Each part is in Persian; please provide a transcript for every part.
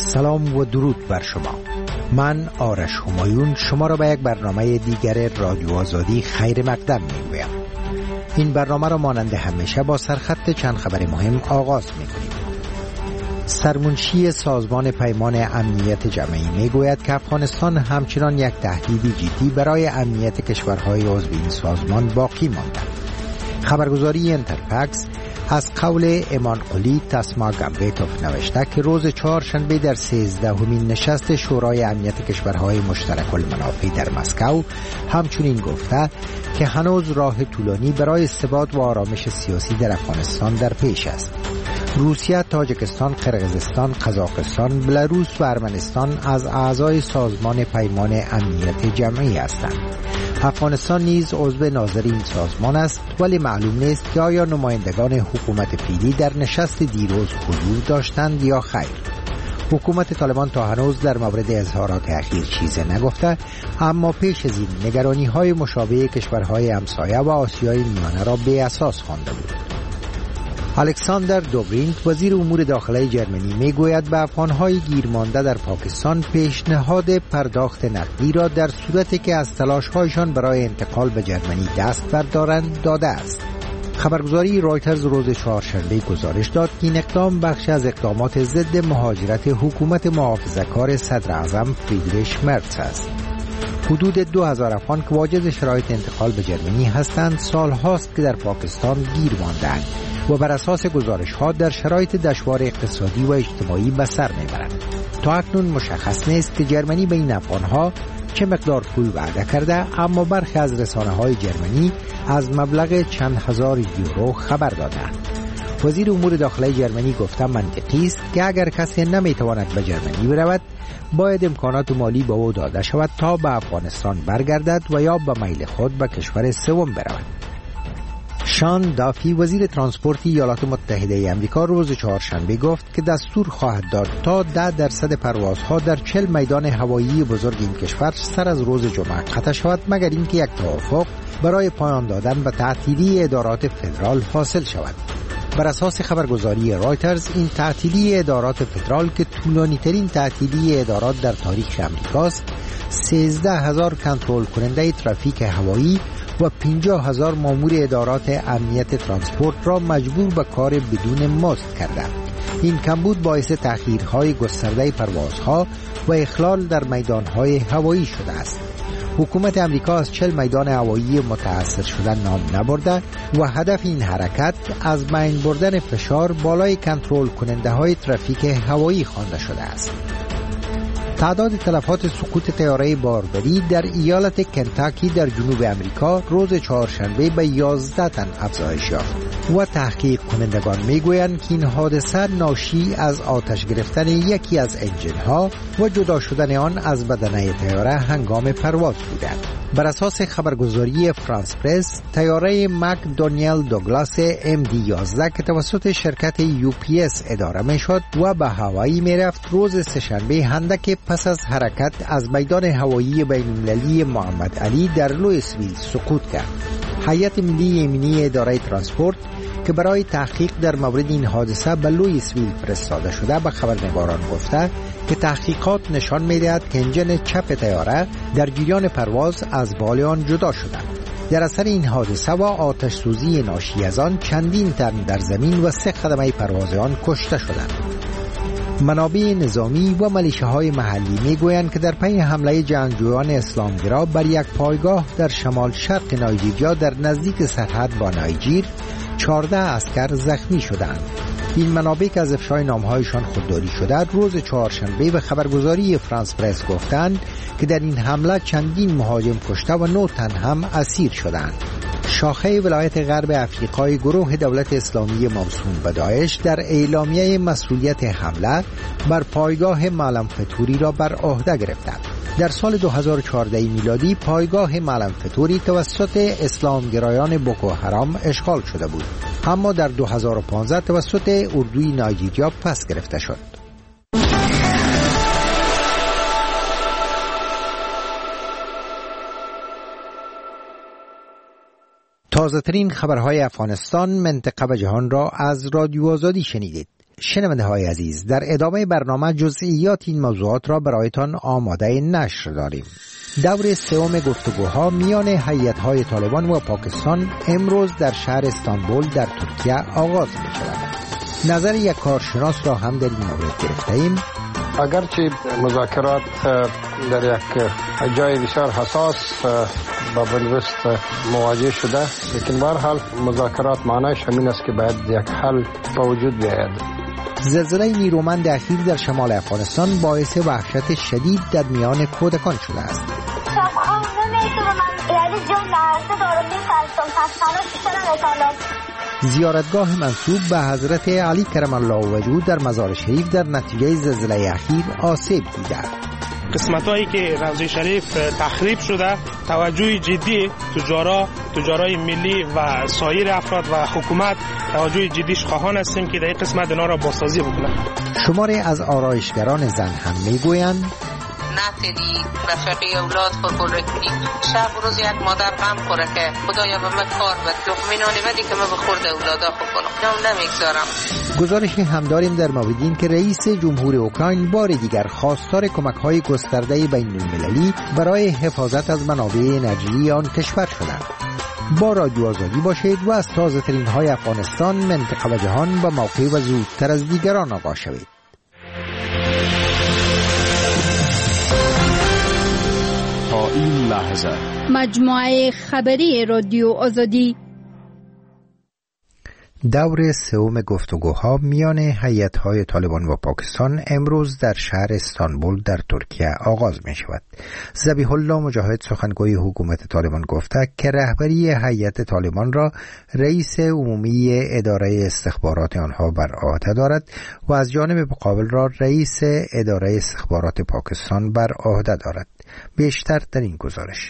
سلام و درود بر شما. من آرش همایون شما را به یک برنامه دیگر رادیو آزادی خیر مقدم می‌گویم. این برنامه را مانند همیشه با سرخط چند خبر مهم آغاز می‌کنیم. سرمنشی سازمان پیمان امنیت جمعی می‌گوید که افغانستان همچنان یک تهدید جدی برای امنیت کشورهای عضو این سازمان باقی مانده. خبرگزاری انترفکس از قول ایمان قلی تسما گامبیتوف نوشته که روز چهارشنبه در 13مین نشست شورای امنیت کشورهای مشترک المنافع در مسکو همچنین گفته که هنوز راه طولانی برای ثبات و آرامش سیاسی در افغانستان در پیش است. روسیه، تاجیکستان، قرقیزستان، قزاقستان، بلاروس و ارمنستان از اعضای سازمان پیمان امنیت جمعی هستند. افغانستان نیز عضو ناظر این سازمان است، ولی معلوم نیست که آیا نمایندگان حکومت فعلی در نشست دیروز حضور داشتند یا خیر. حکومت طالبان تا هنوز در مورد اظهارات اخیر چیزی نگفته، اما پیش از این نگرانی‌های مشابه کشورهای همسایه و آسیای میانه را بی اساس خوانده بود. الکساندر دوبرینک وزیر امور داخلی جرمنی میگوید به افغانهای گیرمانده در پاکستان پیشنهاد پرداخت نقدی را در صورتی که از تلاش‌هایشان برای انتقال به جرمنی دست بردارند داده است. خبرگزاری رایترز روز چهارشنبه گزارش داد که این اقدام بخش از اقدامات ضد مهاجرت حکومت محافظه‌کار صدر اعظم فریدریش مرتز است. حدود 2000 افغان که واجد شرایط انتقال به جرمنی هستند سال هاست که در پاکستان گیر مانده‌اند و بر اساس گزارش‌ها در شرایط دشوار اقتصادی و اجتماعی به سر می‌برند. تا اکنون مشخص نیست که جرمنی به این افغان‌ها چه مقدار پول وعده کرده، اما برخی از رسانه‌های جرمنی از مبلغ چند هزار یورو خبر دادند. وزیر امور داخلی جرمنی گفته منطقی است که اگر کسی نمی‌تواند به جرمنی برود، باید امکانات مالی به او داده شود تا به افغانستان برگردد و یا به میل خود به کشور سوم برود. شان دافی وزیر ترانسپورت ایالات متحده آمریکا روز چهارشنبه گفت که دستور خواهد داد تا 10% پروازها در 40 میدان هوایی بزرگ این کشور سر از روز جمعه قطع شود، مگر اینکه یک توافق برای پایان دادن به تعطیلی ادارات فدرال حاصل شود. بر اساس خبرگزاری رایترز این تعطیلی ادارات فدرال که طولانی ترین تعطیلی ادارات در تاریخ آمریکاست، 13000 کنترل کننده ترافیک هوایی و 50000 مامور ادارات امنیت ترانسپورت را مجبور به کار بدون مزد کرده. این کمبود باعث تأخیرهای گسترده پروازها و اخلال در میدانهای هوایی شده است. حکومت امریکا از 40 میدان هوایی متأثر شده نام نبرده و هدف این حرکت از بین بردن فشار بالای کنترل کننده های ترافیک هوایی خوانده شده است. تعداد تلفات سقوط طیاره باربری در ایالت کنتاکی در جنوب امریکا روز چهارشنبه به 11 تن افزایش یافت و تحقیق کنندگان میگویند که این حادثه ناشی از آتش گرفتن یکی از انجن‌ها و جدا شدن آن از بدنه طیاره هنگام پرواز بودند. بر اساس خبرگزاری فرانس پرس، طیاره مک دانیل دوگلاس MD-11 که توسط شرکت UPS اداره میشد و به هوایی میرفت روز سه‌شنبه هندک پس از حرکت از میدان هوایی بین‌المللی محمد علی در لوئیسویل سقوط کرد. هیئت ملی امنیتی اداره ترانسپورت که برای تحقیق در مورد این حادثه به لوئیسویل فرستاده شده به خبرنگاران گفته که تحقیقات نشان می‌دهد که انجن چپ طیاره در جریان پرواز از بال آن جدا شده. در اثر این حادثه و آتش سوزی ناشی از آن چندین تن در زمین و 3 خدمه پرواز آن کشته شدند. منابع نظامی و ملیشه‌های محلی میگویند که در پی حمله جنگجویان اسلامگرا بر یک پایگاه در شمال شرق نایجیریا در نزدیک سرحد با نایجیر 14 عسکر زخمی شدند. این منابع که از افشای نامهایشان خودداری شده روز چهارشنبه به خبرگزاری فرانس پرس گفتند که در این حمله چندین مهاجم کشته و 9 تن هم اسیر شدند. شاخه ولایت غرب افریقای گروه دولت اسلامی موسوم به داعش در اعلامیه مسئولیت حمله بر پایگاه معلم فتوری را بر عهده گرفته. در سال 2014 میلادی پایگاه معلم فتوری توسط اسلامگرایان بوکو حرام اشغال شده بود، اما در 2015 توسط اردوی نایجیریا پس گرفته شد. تازه ترین خبرهای افغانستان، منطقه و جهان را از رادیو آزادی شنیدید. شنونده های عزیز، در ادامه برنامه جزئیات این موضوعات را برایتان آماده نشر داریم. دور سوم گفتگوها میان هیئت‌های طالبان و پاکستان امروز در شهر استانبول در ترکیه آغاز می شود. نظر یک کارشناس را هم در این مورد گرفته ایم. اگرچه مذاکرات در یک جای بسیار حساس با بنوست مواجه شده، لیکن به هر حال مذاکرات معنیش همین است که باید یک حل به وجود بیاید. زلزله نیرومند اخیر در شمال افغانستان باعث وحشت شدید در میان کودکان شده است. زیارتگاه منسوب به حضرت علی کرم الله وجهه در مزار شریف در نتیجه زلزله اخیر آسیب دیده. قسمت‌هایی که روضه شریف تخریب شده، توجه جدی تجارای ملی و سایر افراد و حکومت توجه جدیش خواهان هستیم که در این قسمت اینا را بازسازی بکنند. شماری از آرایشگران زن هم میگویند نتیدی رفقی اولاد خود کنی شب و روز یک مادر غم خوره که خدایا به من کار بد لقمه نانی بدی که من به خورد اولادا خوب کنم نمیگذارم. گزارشی هم داریم در مورد این که رئیس جمهور اوکراین بار دیگر خواستار کمک‌های گسترده بین‌المللی برای حفاظت از منابع انرژی آن کشور شده. با رادیو آزادی باشید و از تازه‌ترین های افغانستان، منطقه و جهان با موقع و زودتر از دیگران آگاه شوید. تا این لحظه مجموعه خبری رادیو آزادی. دور سوم گفتگوها میان هیئت‌های طالبان و پاکستان امروز در شهر استانبول در ترکیه آغاز می شود. ذبیح الله مجاهد سخنگوی حکومت طالبان گفته که رهبری هیئت طالبان را رئیس عمومی اداره استخبارات آنها بر عهده دارد و از جانب مقابل را رئیس اداره استخبارات پاکستان بر عهده دارد. بیشتر در این گزارش.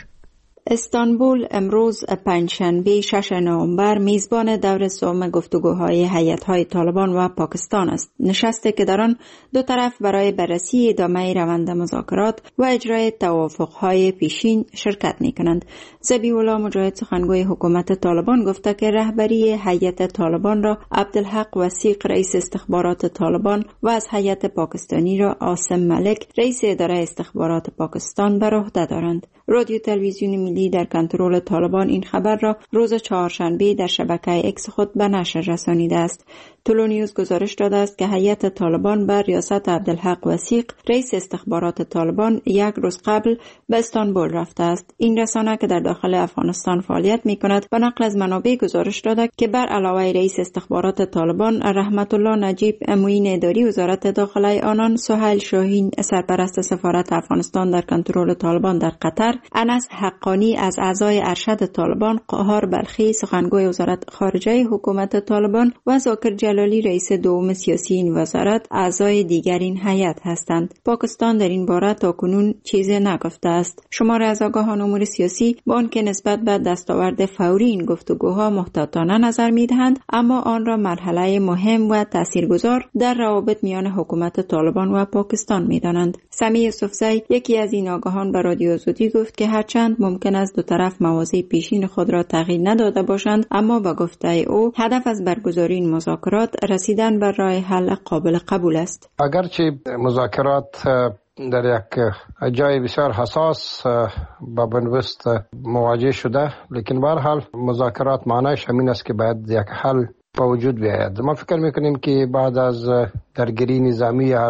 استانبول امروز پنجشنبه 6 نوامبر میزبان دور سوم گفتگوهای هیئت‌های طالبان و پاکستان است. نشستی که در آن دو طرف برای بررسی ادامه روند مذاکرات و اجرای توافق‌های پیشین شرکت می‌کنند. ذبیح الله مجاهد سخنگوی حکومت طالبان گفته که رهبری هیئت طالبان را عبدالحق وثیق رئیس استخبارات طالبان و از هیئت پاکستانی را عاصم ملک رئیس اداره استخبارات پاکستان بر عهده دارند. رادیو تلویزیون ملی در کنترل طالبان این خبر را روز چهارشنبه در شبکه اکس خود به نشر رسانیده است. طلو نیوز گزارش داده است که هیئت طالبان بر ریاست عبدالحق وثیق رئیس استخبارات طالبان یک روز قبل به استانبول رفته است. این رسانه که در داخل افغانستان فعالیت می‌کند به نقل از منابع گزارش داده که بر علاوه رئیس استخبارات طالبان رحمت الله نجیب، معین اداری وزارت داخله آنان سهیل شاهین، سرپرست سفارت افغانستان در کنترل طالبان در قطر، انس حقانی از اعضای ارشد طالبان، قهار بلخی سخنگوی وزارت خارجه حکومت طالبان و زاکر جلالی رئیس دوم سیاسی این وزارت اعضای دیگر این هیئت هستند. پاکستان در این باره تاکنون چیزی نگفته است. شمار از آگاهان امور سیاسی با آنکه نسبت به دستاورد فوری این گفتگوها محتاطانه نظر می‌دهند، اما آن را مرحله مهم و تاثیرگذار در روابط میان حکومت طالبان و پاکستان می‌دانند. سمیع یوسفزی یکی از این آگاهان به رادیو آزادی گفت که هرچند ممکن است دو طرف مواضع پیشین خود را تغییر نداده باشند، اما با گفته او هدف از برگزاری این مذاکرات رسیدن بر راه حل قابل قبول است. اگرچه مذاکرات در یک جای بسیار حساس با بنوست مواجه شده، لیکن به هر حال مذاکرات معنیش همین است که باید یک حل به وجود بیاید. ما فکر میکنیم که بعد از درگیری نظامی هر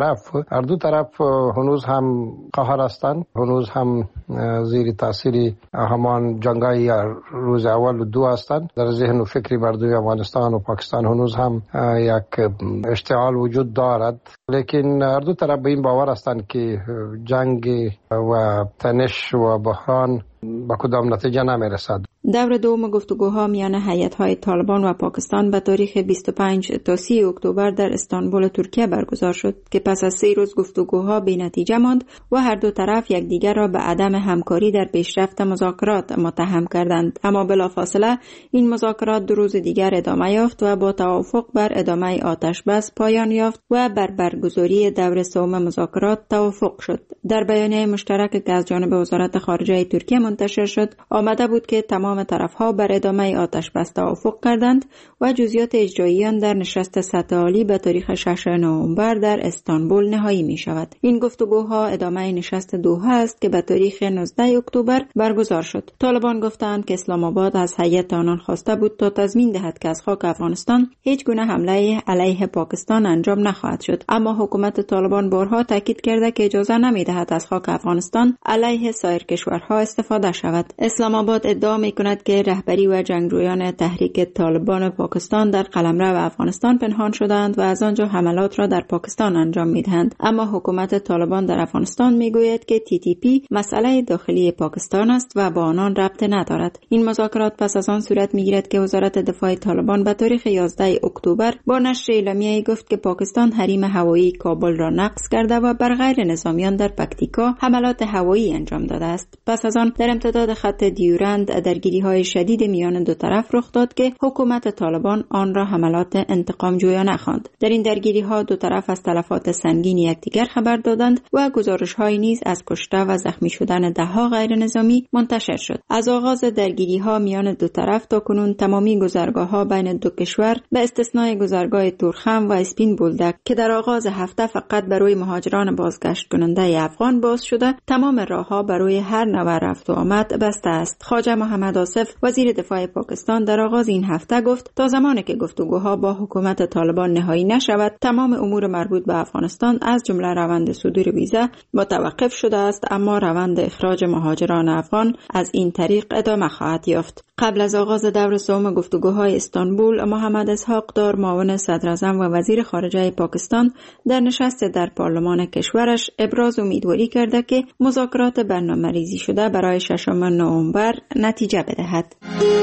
دو طرف هنوز هم قهر هستند، هنوز هم زیر تاثیر همان جنگای روز اول و دو هستند. در ذهن و فکر مردم افغانستان و پاکستان هنوز هم یک اشتعال وجود دارد، لیکن هر دو طرف به این باور هستند که جنگ و تنش و بحران با کدام نتیجه نمیرسد. دور دوم گفتگوها میان هیئت‌های طالبان و پاکستان به تاریخ 25 تا 30 اکتبر در استانبول ترکیه برگزار شد که پس از 3 روز گفتگوها بی نتیجه ماند و هر دو طرف یکدیگر را به عدم همکاری در پیشرفت مذاکرات متهم کردند، اما بلافاصله این مذاکرات 2 روز دیگر ادامه یافت و با توافق بر ادامه آتش بس پایان یافت و بر برگزاری دور سوم مذاکرات توافق شد. در بیانیه مشترک که از جانب وزارت خارجه ترکیه منتشر شد آمده بود که تمام طرفها بر ادامه آتش بس توافق کردند و جزئیات اجرایی آن در نشست سطح عالی به تاریخ 6 نوامبر در استانبول نهایی می شود. این گفتگوها ادامه نشست دوحه است که به تاریخ 19 اکتبر برگزار شد. طالبان گفتند که اسلام آباد از هیئت آنان خواسته بود تا تضمین دهد که از خاک افغانستان هیچ گونه حمله علیه پاکستان انجام نخواهد شد، اما حکومت طالبان بارها تاکید کرده که اجازه نمی‌دهد از خاک افغانستان علیه سایر کشورها استفاده شود. اسلام آباد ادعا می‌کند که رهبری و جنگجویان تحریک طالبان پاکستان در قلمرو افغانستان پنهان شدند و از آنجا حملات را در پاکستان انجام می‌دهند، اما حکومت طالبان در افغانستان می‌گوید که TTP مسئله داخلی پاکستان است و با آنان ربط ندارد. این مذاکرات پس از آن صورت می‌گیرد که وزارت دفاع طالبان به تاریخ 11 اکتبر با نشر اعلامیه‌ای گفت که پاکستان حریم هوایی کابل را نقض کرده و بر غیر نظامیان در پکتیکا حملات هوایی انجام داده است. پس از آن در امتداد خط دیورند درگیری‌های شدید میان دو طرف رخ داد که حکومت طالبان آن را حملات انتقام جویانه خواند. در این درگیری‌ها دو طرف از تلفات سنگین یکدیگر خبر دادند و گزارش‌های نیز از کشته و زخمی شدن ده‌ها غیر نظامی منتشر شد. از آغاز درگیری‌ها میان دو طرف تا کنون تمامی گذرگاه‌ها بین دو کشور به استثنای گذرگاه تورخم و اسپین بولدک که در آغاز هفته فقط برای مهاجران بازگشت کننده افغان باز شده، تمام راه‌ها برای هر نوع رفت و آمد بسته است. خواجه محمد آصف وزیر دفاع پاکستان در آغاز این هفته گفت تا زمانی که گفتگوها با حکومت طالبان نهایی نشود، تمام امور مربوط به افغانستان از جمله روند صدور ویزا متوقف شده است، اما روند اخراج مهاجران افغان از این طریق ادامه خواهد یافت. قبل از آغاز دور سوم گفتگوهای استانبول، محمد اسحاق دار معاون صدر اعظم و وزیر خارجه پاکستان در نشست در پارلمان کشورش ابراز امیدواری کرده که مذاکرات برنامه‌ریزی شده برای 6 نوامبر نتیجه بدهد.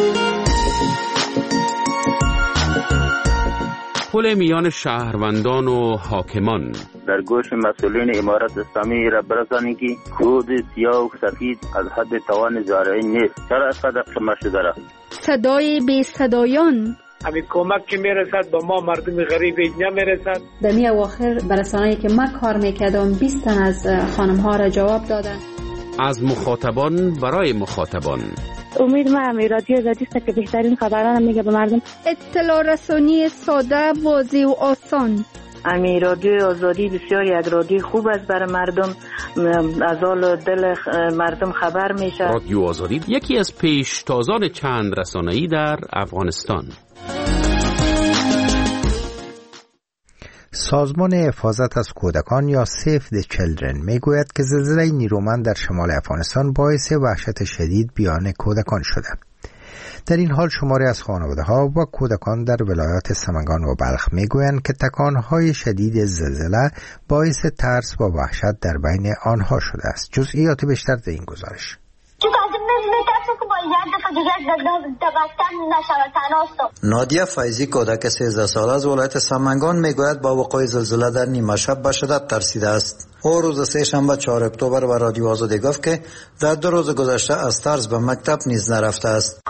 پل میان شهروندان و حاکمان در گوش مسئولین امارت اسلامی را برسانید که کود سیاه و سفید از حد توان زارعی نیست. چرا اینقدر شما شده را؟ صدای بی صدایان همین کمک که میرسد با ما مردم غریب نمیرسد. در می اواخر برسانه‌ای که من کار میکردم 20 تن از خانم‌ها را جواب دادن. از مخاطبان برای مخاطبان. امید ما رادیو آزادی است که بهترین خبران میگه به مردم. اطلاع رسانی ساده، واضح و آسان. رادیو آزادی بسیار یک رادیو خوب است برای مردم، از حال دل مردم خبر میشه. رادیو آزادی یکی از پیشتازان چند رسانه‌ای در افغانستان. سازمان حفاظت از کودکان یا سیف د چیلدرن میگوید که زلزله نیرومند در شمال افغانستان باعث وحشت شدید بیان کودکان شده. در این حال شماری از خانواده‌ها و کودکان در ولایات سمنگان و بلخ میگویند که تکانهای شدید زلزله باعث ترس و وحشت در بین آنها شده است. جزئیات بیشتر در این گزارش. نادیه فیضی کودک 13 ساله از ولایت سمنگان میگوید با وقوع زلزله در نیمه شب به شدت ترسیده است. او روز سه‌شنبه 4 اکتبر و رادیو آزادی گفت که در 2 روز گذشته از ترس به مکتب نیز نرفته است.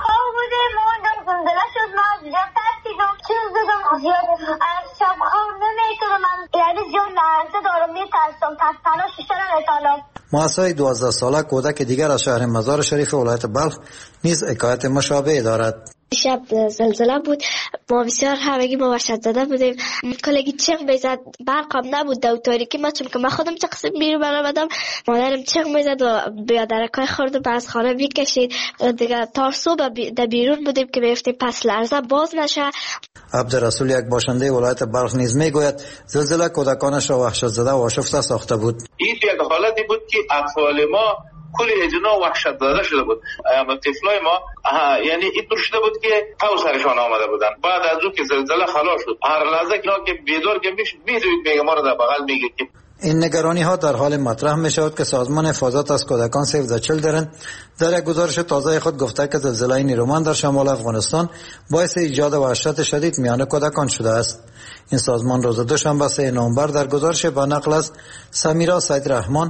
مؤسسه 12 ساله کودک دیگر از شهر مزار شریف ولایت بلخ نیز حکایت مشابه دارد. شب زلزله بود، ما بسیار همگی ما وحشت زده بودیم. کلگی چیغ میزد، برقم نبود در تاریکی ما، چون که من خودم چه قسم بیرون برآمدم، مادرم چیغ میزد و بیادرکای خوردم از خانه بیکشید دیگه. تا صبح در بیرون بودیم که بیفتیم پس لرزه باز نشه. عبدالرسول یک باشنده ولایت بلخ نیز میگوید زلزله کودکانش را وحشت زده و آشفته ساخته بود. این یک حالتی بود که اطفال ما کل اجنا وحشت زده شده بود. طفلای ما یعنی اینطور شده بود که تو سرشان آمده بودن. بعد از اون که زلزله خلاص شد، هر لحظه که بیدار که میدوید میگه ما رو در بغل میگه که این نگرانی ها در حال مطرح می شود که سازمان حفاظت از کودکان سیو د چیلدرن در یک گزارش تازه خود گفته که زلزله نیرومند در شمال افغانستان باعث ایجاد وحشت شدید میان کودکان شده است. این سازمان روز دوشنبه 3 نوامبر در گزارش با نقل از سمیرا سید رحمان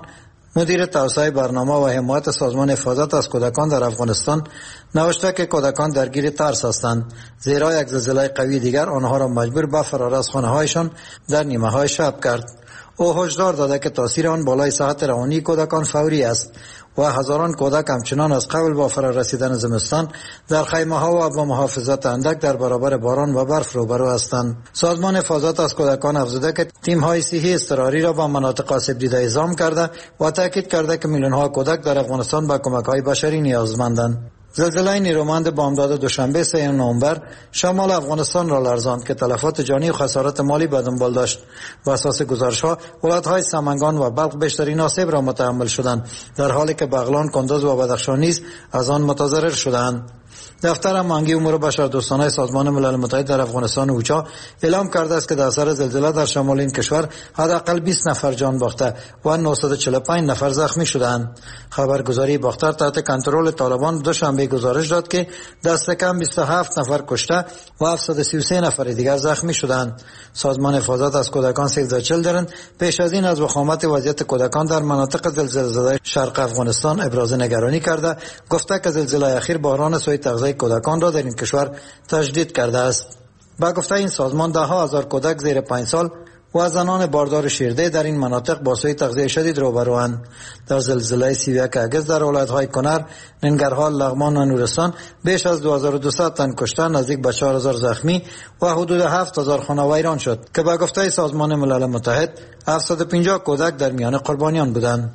مدیر توسعه برنامه و حمایت سازمان حفاظت از کودکان در افغانستان نوشته که کودکان درگیر ترس هستند، زیرا یک زلزله قوی دیگر آنها را مجبور به فرار از خانه‌هایشان در نیمه‌های شب کرد. او هشدار داده که تاثیر آن بالای صحت روانی کودکان فوری است و هزاران کودک همچنان از قبل با فرا رسیدن زمستان در خیمه‌ها و با محافظت اندک در برابر باران و برف روبرو هستند. سازمان حفاظت از کودکان افزوده که تیم‌های صحی اضطراری را با مناطق آسیب دیده اعزام کرده و تاکید کرده که میلیون‌ها کودک در افغانستان به کمک‌های بشری نیازمندند. زلزله نیرومند بامداد دوشنبه 3 نوامبر شمال افغانستان را لرزاند که تلفات جانی و خسارات مالی به دنبال داشت. بر اساس گزارش‌ها ولایت‌های سمنگان و بلخ بیشترین آسیب را متحمل شدند، در حالی که بغلان، کندوز و بدخشان نیز از آن متضرر شدند. دفتر امنیتی امور بشردوستانه سازمان ملل متحد در افغانستان اوچا اعلام کرده است که در اثر زلزله در شمال این کشور حداقل 20 نفر جان باخته و 945 نفر زخمی شدند. خبرگزاری باختر تحت کنترل طالبان دوشنبه گزارش داد که دست کم 27 نفر کشته و 733 نفر دیگر زخمی شدند. سازمان حفاظت از کودکان سیو د چیلدرن پیش از این از وخامت وضعیت کودکان در مناطق زلزله زده شرق افغانستان ابراز نگرانی کرده، گفته که زلزله اخیر بحران سوء تغذیه کودکان را در این کشور تشدید کرده است. با گفته این سازمان ده ها هزار کودک زیر 5 سال و زنان باردار شیرده در این مناطق با سوء تغذیه شدید روبروند. در زلزله 31 اگست در ولایت‌های کنر، ننگرهار، لغمان و نورستان بیش از 2200 تن کشته، نزدیک به 4000 زخمی و حدود 7000 خانه ویران شد که با گفته سازمان ملل متحد 750 کودک در میان قربانیان بودند.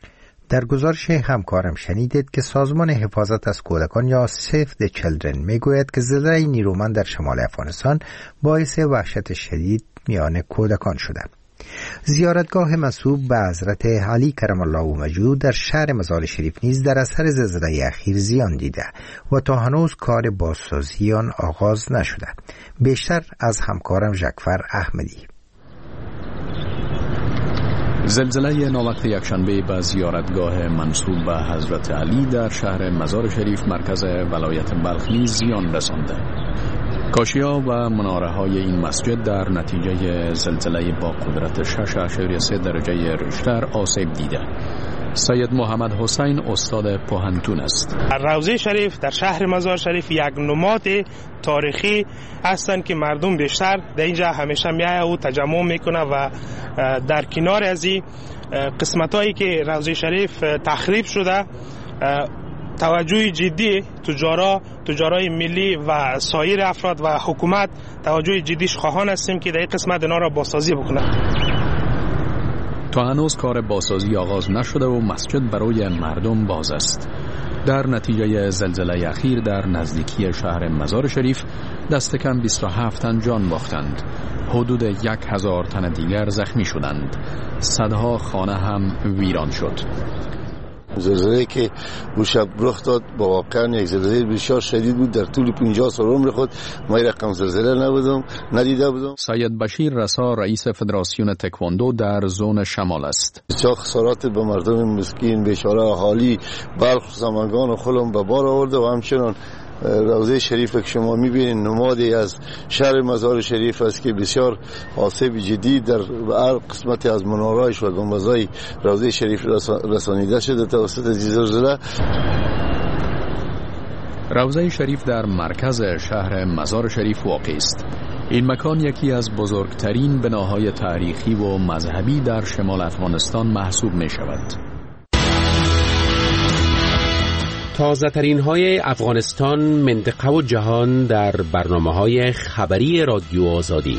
در گزارش همکارم شنیدید که سازمان حفاظت از کودکان یا سیو د چیلدرن میگوید که زلزله نیرومند در شمال افغانستان باعث وحشت شدید میان کودکان شده. زیارتگاه منسوب به حضرت علی کرم الله وجهه در شهر مزار شریف نیز در اثر زلزله اخیر زیان دیده و تا هنوز کار بازسازی آن آغاز نشده. بیشتر از همکارم ژکفر احمدی. زلزله ناوقت یکشنبه به زیارتگاه منسوب به حضرت علی در شهر مزار شریف مرکز ولایت بلخ نیز زیان رسانده. کاشی‌ها و مناره‌های این مسجد در نتیجه زلزله با قدرت 6.3 درجه ریشتر آسیب دیده. سید محمد حسین استاد پوهنتون است. روضه شریف در شهر مزار شریف یک نماد تاریخی هستند که مردم بیشتر در اینجا همیشه میایه و تجمع میکنه و در کنار از این قسمتایی که روضه شریف تخریب شده توجه جدی تجارای ملی و سایر افراد و حکومت توجه جدیش خواهان هستیم که در این قسمت اینا را بازسازی بکنه. تا هنوز کار بازسازی آغاز نشده و مسجد برای مردم باز است. در نتیجه زلزله اخیر در نزدیکی شهر مزار شریف دست کم 27 تن جان باختند. حدود 1000 تن دیگر زخمی شدند. صدها خانه هم ویران شد. زلزله که اون شب رخ داد با واقعا یک زلزله بسیار شدید بود. در طول 50 سال عمر خود ما رقم زلزله ندیده بودم. سید بشیر رسا رئیس فدراسیون تکواندو در زون شمال است. بسیار خسارات به مردم مسکین بیچاره اهالی بلخ، سمنگان و خلم به بار آورده و همچنان روضه شریف که شما میبینید نمادی از شهر مزار شریف است که بسیار آسیب جدی در هر قسمتی از مناره‌اش و گنبدهای روضه شریف رسانیده شده توسط زلزله. روضه شریف در مرکز شهر مزار شریف واقع است. این مکان یکی از بزرگترین بناهای تاریخی و مذهبی در شمال افغانستان محسوب می شود. تازه ترین های افغانستان، منطقه و جهان در برنامه‌های خبری رادیو آزادی.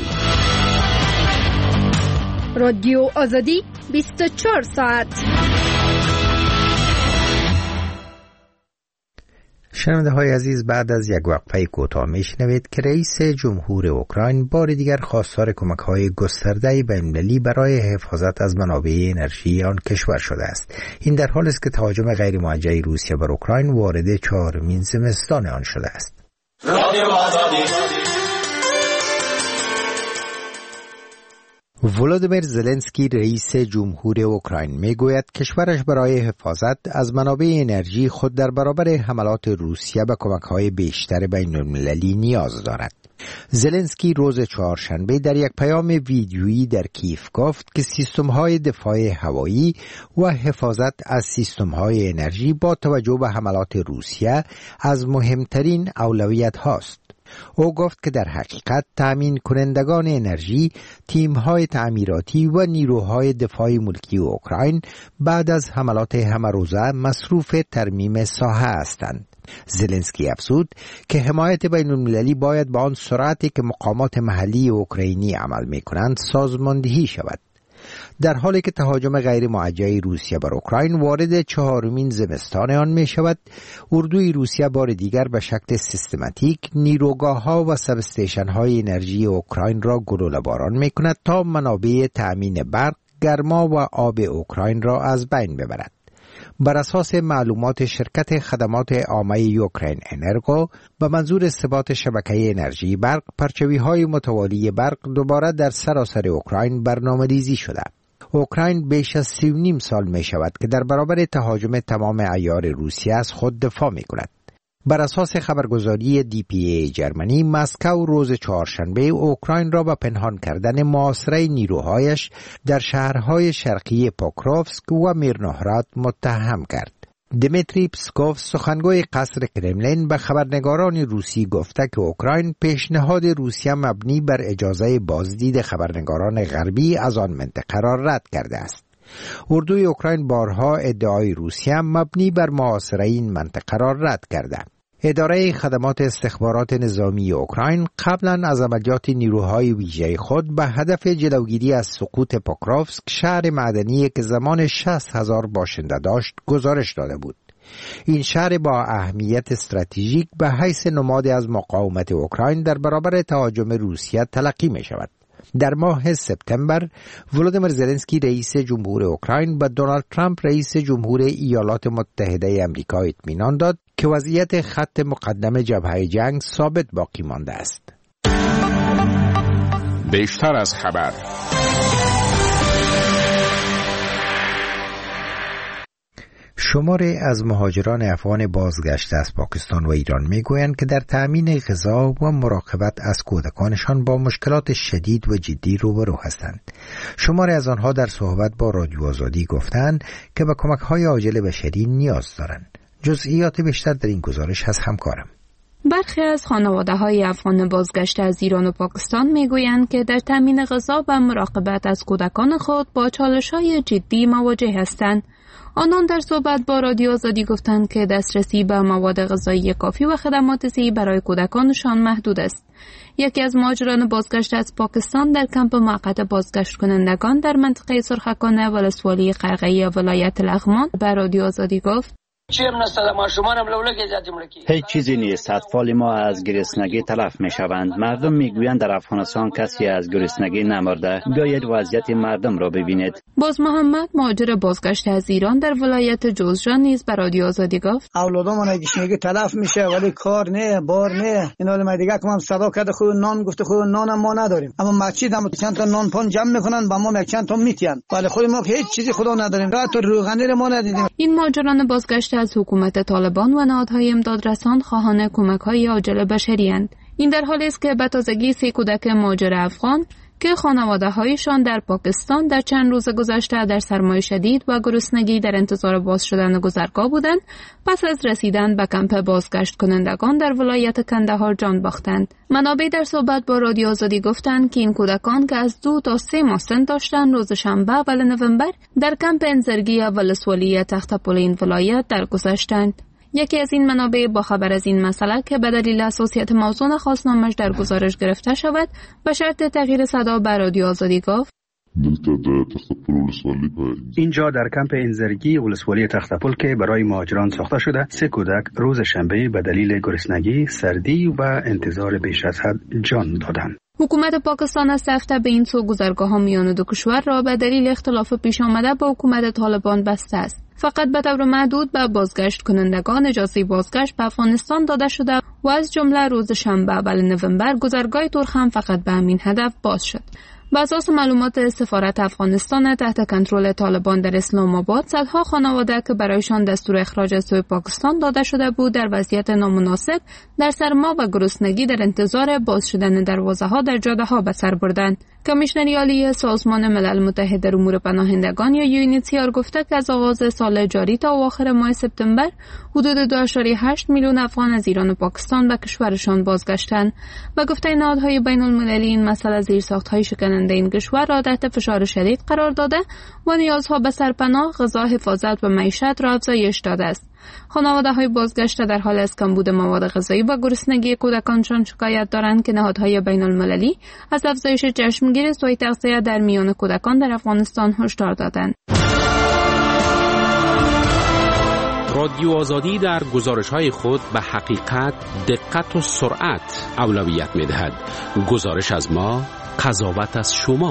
رادیو آزادی 24 ساعت. شنونده های عزیز، بعد از یک وقفه کوتاه میشنوید که رئیس جمهور اوکراین بار دیگر خواستار کمک های گسترده بین‌المللی برای حفاظت از منابع انرژی آن کشور شده است. این در حالی است که تهاجم غیر موجه روسیه بر اوکراین وارد 4مین زمستان آن شده است. ولادیمیر زلنسکی رئیس جمهور اوکراین میگوید کشورش برای حفاظت از منابع انرژی خود در برابر حملات روسیه به کمک‌های بیشتر بین‌المللی نیاز دارد. زلنسکی روز چهارشنبه در یک پیام ویدیویی در کیف گفت که سیستم‌های دفاع هوایی و حفاظت از سیستم‌های انرژی با توجه به حملات روسیه از مهمترین اولویت هاست. او گفت که در حقیقت تأمین کنندگان انرژی، تیم‌های تعمیراتی و نیروهای دفاع ملکی اوکراین بعد از حملات همه روزه مصروف ترمیم ساحه هستند. زلنسکی افزود که حمایت بین‌المللی باید با آن سرعتی که مقامات محلی اوکراینی عمل می‌کنند سازماندهی شود. در حالی که تهاجم غیر موجه روسیه بر اوکراین وارد 4مین زمستان آن می شود، اردوی روسیه بار دیگر به شکل سیستماتیک نیروگاه‌ها و سب استیشن‌های انرژی اوکراین را گلوله باران می کند تا منابع تأمین برق، گرما و آب اوکراین را از بین ببرد. بر اساس معلومات شرکت خدمات عامه اوکراین انرگو، به منظور ثبات شبکه انرژی برق، پرچوی‌های متوالی برق دوباره در سراسر اوکراین برنامه‌ریزی شده. اوکراین بیش از 3.5 سال می شود که در برابر تهاجم تمام عیار روسیه از خود دفاع می کند. بر اساس خبرگزاری DPA جرمنی، مسکو روز چهارشنبه اوکراین را به پنهان کردن محاصره نیروهایش در شهرهای شرقی پوکروفسک و میرنوهراد متهم کرد. دمیتری پسکوف، سخنگوی قصر کرملین، به خبرنگاران روسی گفته که اوکراین پیشنهاد روسیه مبنی بر اجازه بازدید خبرنگاران غربی از آن منطقه را رد کرده است. اردوی اوکراین بارها ادعای روسیه مبنی بر محاصره این منطقه را رد کرده. اداره خدمات استخبارات نظامی اوکراین قبلا از عملیات نیروهای ویژه خود به هدف جلوگیری از سقوط پوکروفسک، شهر معدنی که زمان 60,000 باشنده داشت، گزارش داده بود. این شهر با اهمیت استراتژیک به حیث نماد از مقاومت اوکراین در برابر تهاجم روسیه تلقی می شود. در ماه سپتامبر، ولادیمیر زلنسکی رئیس جمهور اوکراین به دونالد ترامپ رئیس جمهور ایالات متحده آمریکا اطمینان داد که وضعیت خط مقدم جبهه جنگ ثابت باقی مانده است. بیشتر از خبر. شماری از مهاجران افغان بازگشته از پاکستان و ایران میگویند که در تأمین غذا و مراقبت از کودکانشان با مشکلات شدید و جدی روبرو هستند. شماری از آنها در صحبت با رادیو آزادی گفتند که به کمک‌های عاجل بشری نیاز دارند. جزئیات بیشتر در این گزارش از همکارم. برخی از خانواده‌های افغان بازگشته از ایران و پاکستان میگویند که در تأمین غذا و مراقبت از کودکان خود با چالش‌های جدی مواجه هستند. آنان در صحبت با رادیو آزادی گفتند که دسترسی به مواد غذایی کافی و خدمات صحی برای کودکانشان محدود است. یکی از مهاجران بازگشته از پاکستان در کمپ موقت بازگشت کنندگان در منطقه سرخکانه ولسوالی قرقی ولایت لغمان به رادیو آزادی گفت: هیچ چیزی نیست. اطفال ما از گرسنگی تلف می شوند. مردم می گویند در افغانستان کسی از گرسنگی نمرده. بیایید وضعیت مردم را ببینید. باز محمد، مهاجر بازگشته از ایران در ولایت جوزجان، نیز به رادیو آزادی گفت: اولادام گرسنگی تلف میشه ولی کار نه، بار نه. اینا ما دیگه که ما صدا کرده خود نان گفته خود نان ما نداریم، اما مسجد هم چند تا نان پون جمع میکنن با ما چند تا میتین، ولی خود ما هیچ چیزی خدا نداریم. حتی روغنی ما ندیدیم. این مهاجران بازگشته از حکومت طالبان و نهادهای امدادرسان خواهان کمک‌های عاجل بشری اند. این در حالی است که به تازگی 3 کودک مهاجر افغان که خانواده‌هایشان در پاکستان در چند روز گذشته در سرمای شدید و گرسنگی در انتظار باز شدن گذرگاه بودند، پس از رسیدن به کمپ بازگشت کنندگان در ولایت کندهار جان باختند. منابع در صحبت با رادیو آزادی گفتند که این کودکان که از 2 تا 3 ماه سن داشتند، روز شنبه اول نوامبر در کمپ انزرگی ولسوالی تخت‌پل این ولایت درگذشتند. یکی از این منابع با خبر از این مسئله که به دلیل حساسیت موضوع نخواست نامش در گزارش گرفته شود به شرط تغییر صدا به رادیو آزادی گفت: اینجا در کمپ انزرگی ولسوالی تخت‌پل که برای مهاجران ساخته شده، 3 کودک روز شنبه به دلیل گرسنگی، سردی و انتظار بیش از حد جان دادند. حکومت پاکستان از هفته به این سو گذرگاه‌ها میان دو کشور را به دلیل اختلاف پیش آمده با حکومت طالبان بسته است. فقط به طور محدود به بازگشت کنندگان اجازه بازگشت به افغانستان داده شده و از جمله روز شنبه اول نوامبر گذرگاه ترخم فقط به همین هدف باز شد. بر اساس معلومات سفارت افغانستان تحت کنترل طالبان در اسلام آباد، صدها خانواده که برایشان دستور اخراج از سوی پاکستان داده شده بود در وضعیت نامناسب در سرما و گرسنگی در انتظار باز شدن دروازه‌ها در جاده‌ها به سر بردند. کمیشنری عالی سازمان ملل متحد در امور پناهندگان یا UNHCR گفته که از آغاز سال جاری تا اواخر ماه سپتامبر حدود 2.8 میلیون افغان از ایران و پاکستان به کشورشان بازگشتند. با گفته نهادهای بین المللی این مسئله زیرساخت‌های شکننده این کشور را تحت فشار شدید قرار داده و نیازها به سرپناه، غذا، حفاظت و معیشت را افزایش داده است. خانواده‌های بازگشته در حال از کمبود مواد غذایی و گرسنگی کودکانشان شکایت دارند که نهادهای بین المللی از افزایش چشمگیر سوء تغذیه در میان کودکان در افغانستان هشدار دادند. رادیو آزادی در گزارش‌های خود به حقیقت، دقت و سرعت اولویت می‌دهد. گزارش از ما، قضاوت از شما.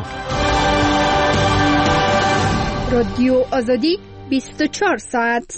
رادیو آزادی 24 ساعت.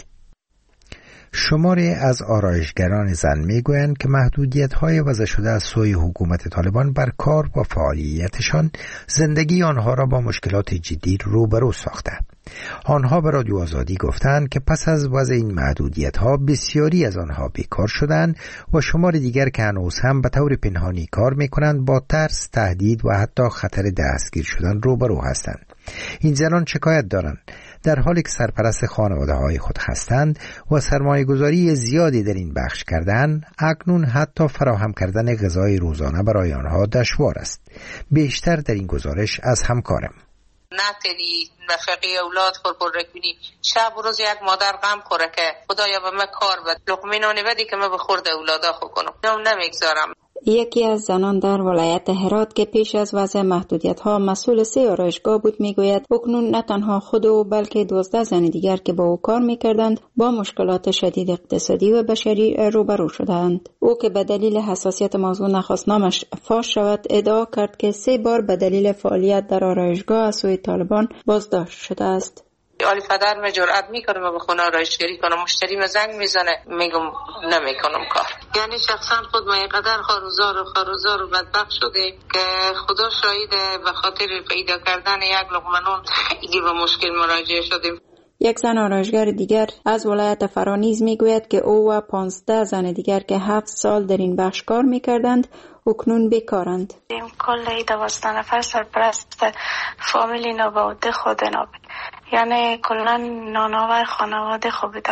شماری از آرایشگران زن میگویند که محدودیت‌های وضع شده از سوی حکومت طالبان بر کار و فعالیتشان زندگی آنها را با مشکلات جدی روبرو ساخته. آنها به رادیو آزادی گفتند که پس از وضع این محدودیت‌ها بسیاری از آنها بیکار شدند و شمار دیگر که هنوز هم به طور پنهانی کار می‌کنند با ترس، تهدید و حتی خطر دستگیر شدن روبرو هستند. این زنان شکایت دارند در حالی که سرپرست خانواده‌های خود هستند و سرمایه‌گذاری زیادی در این بخش کردن، اکنون حتی فراهم کردن غذای روزانه برای آنها دشوار است. بیشتر در این گزارش از همکارم. نتیلی نفقه اولاد خور رکنی شب و روز یک مادر غم خوره که خدایا به من کار بد لقمه نانی بدی که من به خورد اولادا خو کنم. نمیگذارم. یکی از زنان در ولایت هرات که پیش از وضع محدودیت‌ها مسئول 3 آرایشگاه بود میگوید اکنون نه تنها خود او بلکه 12 زن دیگر که با او کار میکردند با مشکلات شدید اقتصادی و بشری روبرو شدند. او که به دلیل حساسیت موضوع نخواست نامش فاش شود ادعا کرد که 3 بار به دلیل فعالیت در آرایشگاه از سوی طالبان بازداشت شده است. علی پدر من جرأت میکنم و به خونه آرایشگری کنم، مشتری من زنگ میزنه میگم نمیکنم کار. یعنی شخصا خود ما اینقدر خاروزار و بدبخت شده که خدا شاهده به خاطر پیدا کردن یک لقمه نان دیگه به مشکل مراجعه شدیم. یک زن آرایشگر دیگر از ولایت فرانیز میگوید که او و 15 زن دیگر که 7 سال در این بخش کار میکردند اکنون بیکارند. کل 12 نفر سرپرست فامیلی نابوده خود نابود، یعنی کلا نانآور خانواده خوب بودن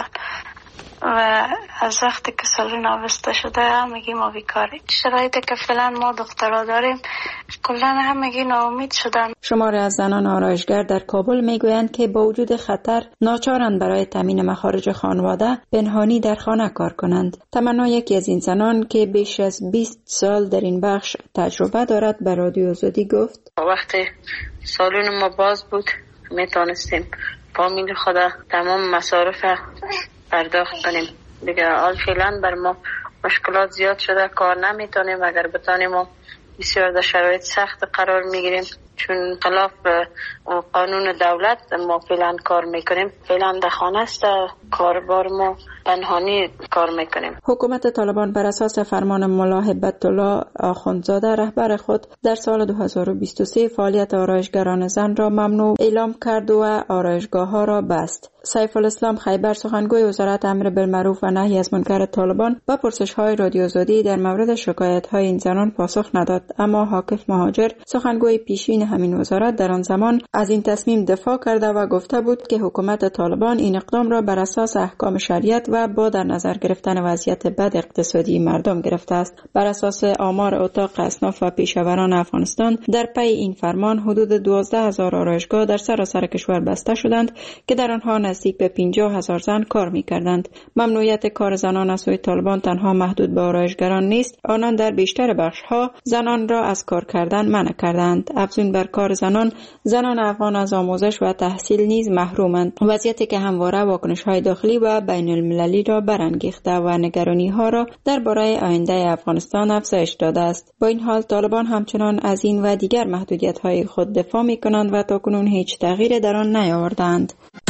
و از وقتی که سالون آبسته شده همگی ما بیکاریم. شرایطی که فعلا ما دخترها داریم کلا همگی ناامید شدن. شماری از زنان آرایشگر در کابل میگویند که با وجود خطر ناچارند برای تامین مخارج خانواده پنهانی در خانه کار کنند. تمنا یکی از این زنان که بیش از 20 سال در این بخش تجربه دارد به رادیو آزادی گفت وقتی سالون ما باز بود میتونستیم فامیل خدا تمام مصارف پرداخت کنیم. دیگه حال فعلا بر ما مشکلات زیاد شده، کار نمیتونیم. اگر بتونیم ما بسیار در شرایط سخت قرار میگیریم چون خلاف قانون دولت ما فعلا کار میکنیم. فعلا در خانه است، کاربار ما پنهانی کار میکنیم. حکومت طالبان بر اساس فرمان ملا هبت الله آخوندزاده رهبر خود در سال 2023 فعالیت آرایشگران زن را ممنوع اعلام کرد و آرایشگاه ها را بست. سیف الاسلام خیبر سخنگوی وزارت امر بالمعروف و نهی از منکر طالبان با پرسش‌های رادیو آزادی در مورد شکایت‌های این زنان پاسخ نداد، اما حاکف مهاجر سخنگوی پیشین همین وزارت در آن زمان از این تصمیم دفاع کرده و گفته بود که حکومت طالبان این اقدام را بر اساس احکام شریعت و با در نظر گرفتن وضعیت بد اقتصادی مردم گرفته است. بر اساس آمار اتاق اصناف و پیشاوران افغانستان در پی این فرمان حدود 12,000 آرایشگاه در سراسر کشور بسته شدند که در آنها نزدیک به 50,000 زن کار می‌کردند. ممنوعیت کار زنان از سوی طالبان تنها محدود به آرایشگران نیست، آنان در بیشتر بخش‌ها زنان را از کار کردن منع کردند. افزون بر کار زنان افغان از آموزش و تحصیل نیز محرومند، وضعیتی که همواره واکنش‌های داخلی و بین المللی را برانگیخته و نگرانی‌ها را درباره آینده افغانستان افزایش داده است. با این حال طالبان همچنان از این و دیگر محدودیت‌های خود دفاع می‌کنند و تاکنون هیچ تغییری در آن نیاوردند.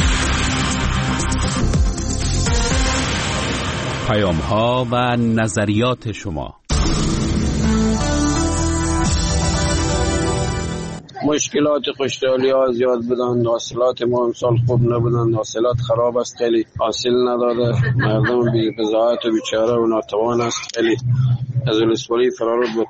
پیام‌ها و نظریات شما. مشکلات خشکسالی ها زیاد بودن، حاصلات ما امسال خوب نبودن، حاصلات خراب است، خیلی حاصل نداده، مردم بی بضاعت و بیچاره و ناتوان است، خیلی از ولسوالی فرار بود.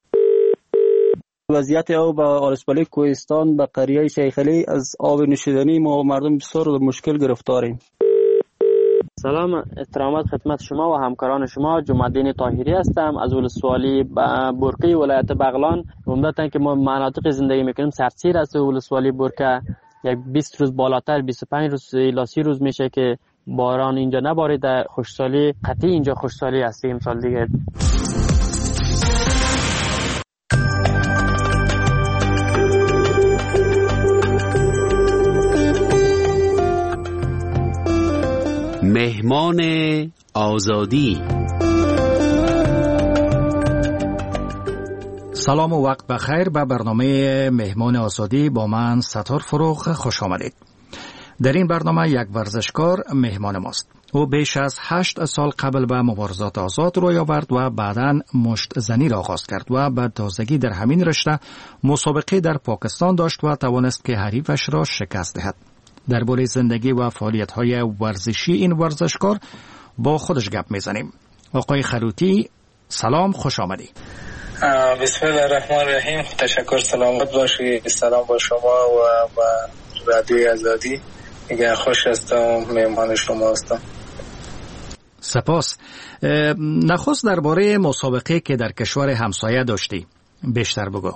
وضعیت آب با ولسوالی کوهستان به قریه شیخ علی از آب نوشیدنی ما مردم بسیار مشکل گرفتاریم. سلام، احترامات خدمت شما و همکاران شما. جمع‌الدین طاهری هستم از ولسوالی برقی ولایت بغلان. عمدتاً که ما مناطق زندگی میکنیم سردسیر است. ولسوالی برقه یک 20 روز بالاتر 25 روز الی 30 روز میشه که باران اینجا نباریده. خشکسالی قطعی اینجا خشکسالی است امسال دیگه. مهمان آزادی. سلام و وقت بخیر به برنامه مهمان آزادی با من ستار فروغ خوش آمدید. در این برنامه یک ورزشکار مهمان ماست. او بیش از 8 سال قبل به مبارزات آزاد روی آورد و بعداً مشت زنی را آغاز کرد و به تازگی در همین رشته مسابقه در پاکستان داشت و توانست که حریفش را شکست دهد. درباره زندگی و فعالیت‌های ورزشی این ورزشکار با خودش گپ میزنیم. آقای خروتی سلام، خوش آمدی. بسم الله الرحمن الرحیم. تشکر، سلامت باشی. سلام با شما و با رادیوی آزادی. دیگه خوش هستم، مهمان شما هستم. سپاس. نخست درباره مسابقه که در کشور همسایه داشتی بیشتر بگو.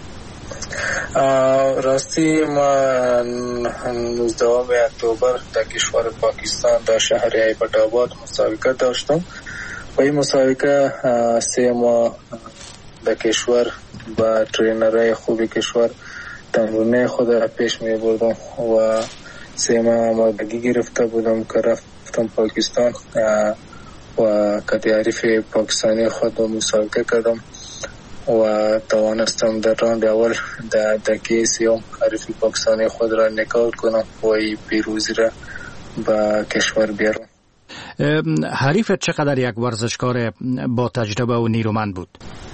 راستی ما 19 اکتبر در کشور پاکستان در شهر ایبټ‌آباد مسابقه داشتم و این مسابقه 3 ماه در کشور با ترینرهای خوبی کشور تمرین خود را پیش می بردم و 3 ماه آمادگی گرفته بودم که رفتم پاکستان و کدیاریف پاکستانی خود را مسابقه کردم و توانستم در راند اول در دقیقه 30 حریف پاکستانی خود را نکاوت کنم و این پیروزی را به کشور بیارم. حریفت چقدر یک ورزشکار با تجربه و نیرومند بود؟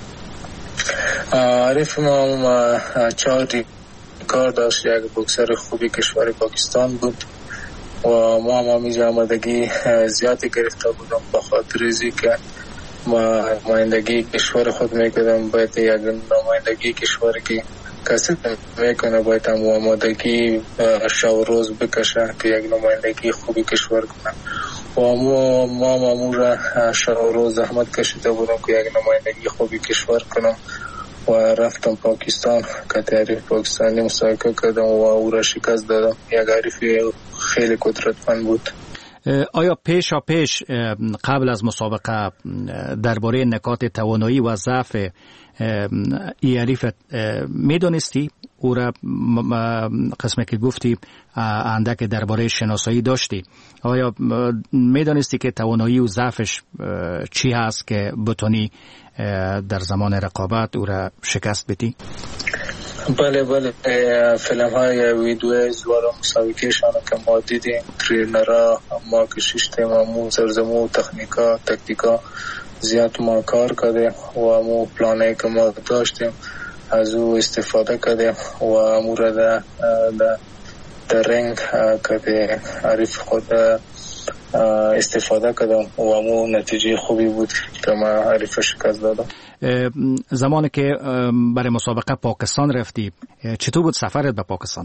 حریف ما 4 کار داشت. یک بوکسر خوبی کشور پاکستان بود و ما میجا آمادگی زیادی گرفته بودم به خاطر ازی که ما نمایندگی کشور خود میکردم. باید یک نمایندگی کشور که کسی میکنه باید هم آمادگی شب روز بکشه که یک نمایندگی خوبی کشور کنه و ما مامور شب روز زحمت کشیده بودم که یک نمایندگی خوبی کشور کنم و رفتم پاکستان که تعریف پاکستانی مسابقه کردم و او را شکست دادم. یک حریف خیلی قدرتمند بود. آیا پیش قبل از مسابقه درباره نکات توانایی و ضعف ای حریفت میدونستی؟ او را قسمی که گفتی اندک درباره شناسایی داشتی. آیا میدونستی که توانایی و ضعفش چی هست که بتونی در زمان رقابت او را شکست بدی؟ بله فیلم های ویدیو زوار مسابقه شانه که ما دیدیم ترینرها ما که شیشتیم سرزمو تکنیکا زیاد ما کار کردیم و مو پلانه که ما داشتیم از او استفاده کردیم و امو را در رنگ که عریف خود استفاده کردم و امو نتیجه خوبی بود که ما عریف شکست دادم. زمانی که برای مسابقه پاکستان رفتی چطور بود سفرت به پاکستان؟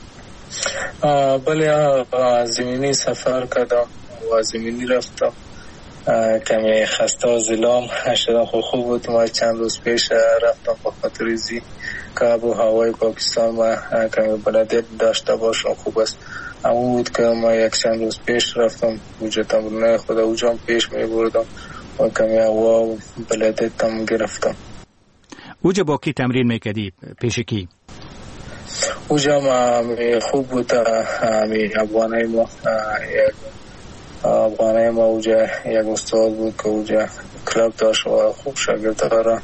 بله زمینی سفر کردم و زمینی رفتم. کمی خسته و زلام شدم. خوب بود. ما چند روز پیش رفتم به خاطر زی که آب و هوای پاکستان ما کمی بلدیت داشته باشم خوب است. اما بود که ما یک چند روز پیش رفتم اوجه تمرینای خود اوجه هم پیش می بردم و کمی هوا و بلدیت هم گرفتم. اوجه با کی تمرین میکردی؟ پیش کی؟ اوجه هم خوب بود. افغانه ما اوجه یک استاد بود که اوجه کلاب داشت و خوب شاگردها را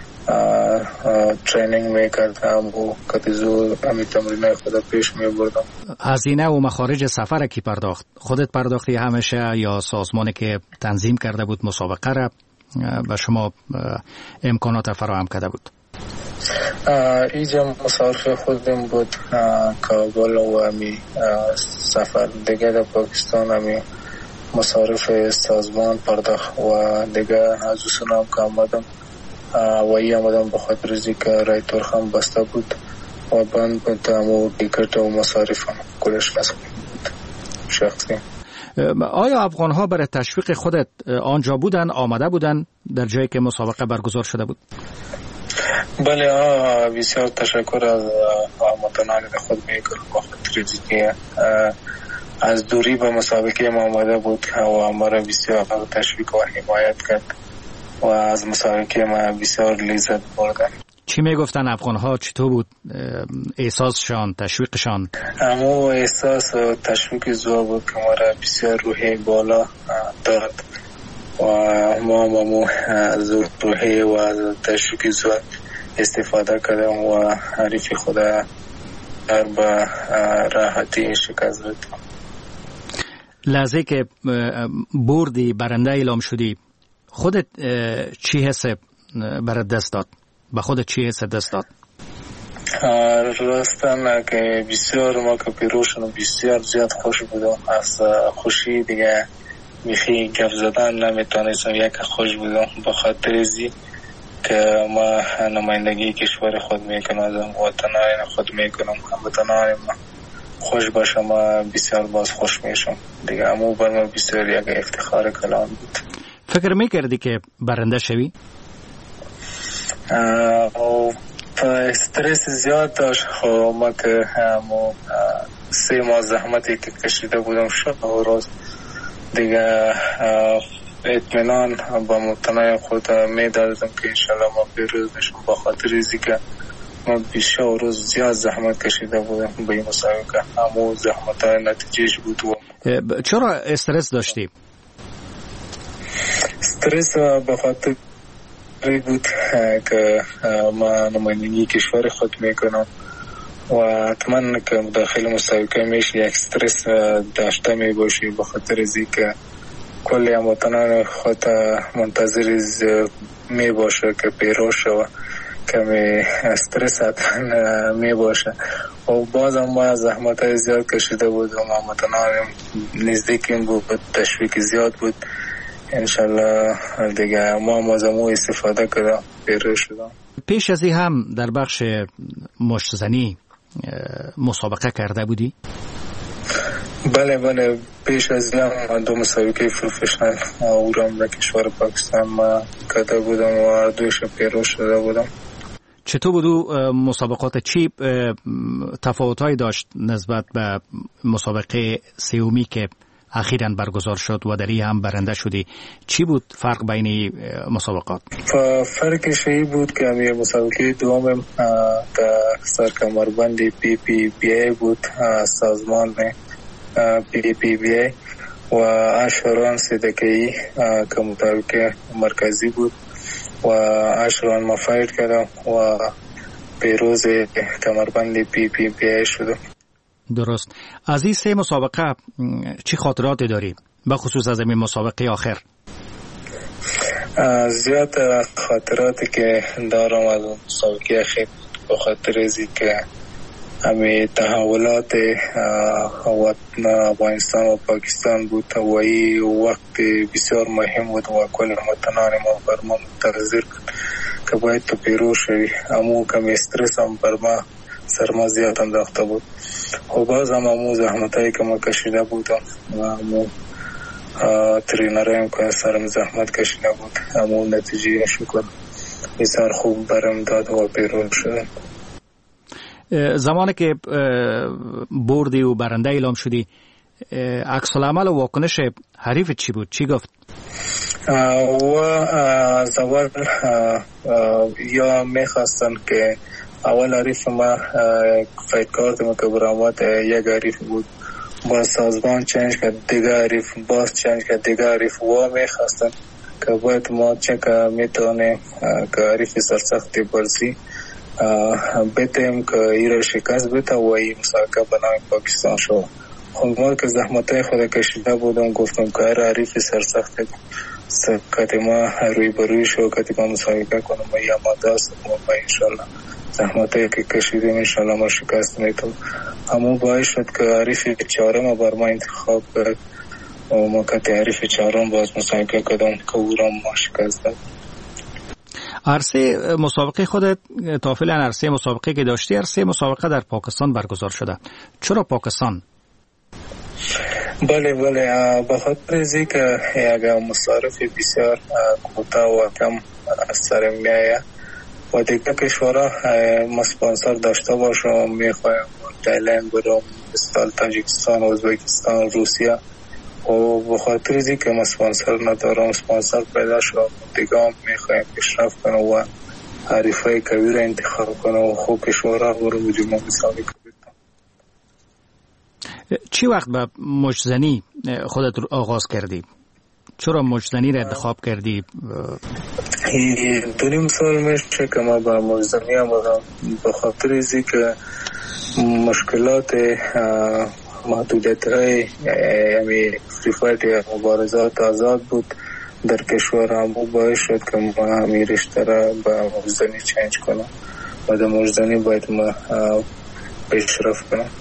ترینینگ میکرد و کتیزو همی تمرینای خود پیش میبردم. هزینه و مخارج سفر کی پرداخت؟ خودت پرداختی همیشه یا سازمانی که تنظیم کرده بود مسابقه را و شما امکانات فراهم کرده بود؟ اینجا مصارف خودم بود کابل و امی سفر دیگه در پاکستان امی مصارف سازمان پرداخت و دیگه از اصولم که آمدم و ای آمدم بخاطر ازی که رای ترخم بسته بود و بند بود و دیکرت و مصارفم کلش بسته بود شخصی. آیا افغان ها برای تشویق خودت آنجا بودن، آمده بودن در جایی که مسابقه برگزار شده بود؟ بله بسیار تشکر از هموطنان خود میکنم بخاطر که از دوری به مسابقه ما آمده بود و ما را بسیار تشویق و حمایت کرد و از مسابقه ما بسیار لذت بردم. چی میگفتن افغان ها؟ چطور بود احساسشان، تشویقشان؟ همو احساس و تشویق زوا بود که ما را بسیار روحی بالا داد و ما از روحی و از تشویق زوا استفاده کردم و حریف خدا به راحتی شکست دادم. لحظه که بردی، برنده اعلام شدی، خودت چی حس برات دست داد؟ به خودت چی حس دست داد؟ راستن که بسیار ما که پیروشن بسیار زیاد خوش بودم. از خوشی دیگه میخی گفت زدن نمیتونستم. یک خوش بودم به خاطر ازی که ما نمایندگی کشور خود میکنم، از وطنان خود میکنم، هموطنان ما خوش باشم و بسیار باز خوش میشم دیگه. امو بر ما بسیار یک افتخار کلان بود. فکر میکردی که برنده شوی؟ استرس زیاد داشت. خب ما که همو 3 ماه زحمتی که کشیده بودم شب و روز دیگه اطمینان با مطمئن خود میدادم که انشالله ما پیروز میشم با خاطر ازی که ما بیشه و روز زیاد زحمت کشیده بودم به این مسابقه. همو زحمت های نتیجهش بود. چرا استرس داشتی؟ استرس به خاطر بود که ما نمایندگی کشور خود میکنم و حتما که داخل مسابقه میشه یک استرس داشته میباشی به خاطر ازی که کلی هموطنان خود منتظر میباشه که پیروز شود. کمی استرس حتما میباشه و بازم ما زحمت های زیاد کشیده بود و هموطنان نزدیکیم بود، تشویق زیاد بود. انشالله دیگه ما مازمو استفاده کردم پیروز شدم. پیش از این هم در بخش مشتزنی مسابقه کرده بودی؟ بله پیش از این هم 2 مسابقه پروفشنال اورام در کشور پاکستان ما کرده بودم و 2 پیروز شده بودم. چطور بود مسابقات؟ چی تفاوت‌هایی داشت نسبت به مسابقه سومی که اخیراً برگزار شد و دری هم برنده شدی؟ چی بود فرق بین مسابقات؟ فرقش این بود که همی مسابقه دوم در سرکمربند PPBA بود، سازمان PPBA و اشهران صدقی که مسابقه مرکزی بود و اشهران ما فاید کردم و پیروز کمربند PPBA شدم. درست. از این 3 مسابقه چی خاطراتی داری؟ به خصوص از این مسابقه آخر. زیاد خاطراتی که دارم از مسابقه آخر به خاطر ازی که همی تحولات وطن افغانستان و پاکستان بود و این وقت بسیار مهم بود و کل وطنان ما بر ما منتظر بود که باید تو پیروز شوی. امو کمی استرس هم بر ما سرما زیاد انداخته بود و باز هم امو زحمتایی که ما کشیده بودم و امو ترینرایم که سرم زحمت کشیده بود امو نتیجه شکر بسیار خوب برم داد و پیروز شدم. زمانی که بردی و برنده اعلام شدی عکس العمل و واکنش حریف چی بود؟ چی گفت؟ و از اول یا میخواستن که اول حریف ما فایت کارت ما که برآمد یک حریف بود، با سازمان چنج کرد دیگه حریف، باز چنج کرد دیگه حریف و میخواستن که باید ما چه میتونه که حریف سرسختی برسی بتیم که ایره شکست بته و این مسابقه به نام پاکستان شد. خب ما که زحمتای خود کشیده بودم گفتم که هر حریف سرسختی کتی ما روی بروی شو کتی ما مسابقه کنم و یا ما دست و انشالله زحمتایی که کشیدیم انشالله ما شکست میتونیم. همون باعث شد که حریف چهارم بر ما انتخاب کرد و ما که حریف چهارم باز مسابقه کردم که او را ما شکست داد. عرصه مسابقه خودت تا فعلا عرصه مسابقه که داشتی، عرصه مسابقه در پاکستان برگزار شده. چرا پاکستان؟ بله به خاطر از اینکه یک مصارف بسیار کوتاه و کم سر میآید و دیگه کشورها ما اسپانسر داشته باشم میخوایم تایلند برم، مثل تاجیکستان، ازبکستان، روسیه و به خاطر از اینکه ما اسپانسر ندارم، اسپانسر پیدا شد دیگه هم میخوایم پیشرفت کنم و حریفای کبیر انتخاب کنم و خوب کشورها برم و جمعه مسابقه. چی وقت به مجزنی خودت آغاز کردی؟ چرا مجزنی را انتخاب کردی؟ 2.5 سال میشه که ما به مجزنی آمدم به خاطر ازی که مشکلات محدودیت های فری فایت یا مبارزات آزاد بود در کشور هم باعث شد که ما همی رشته را به مجزنی چینج کنم و در مجزنی باید ما پیشرفت کنم.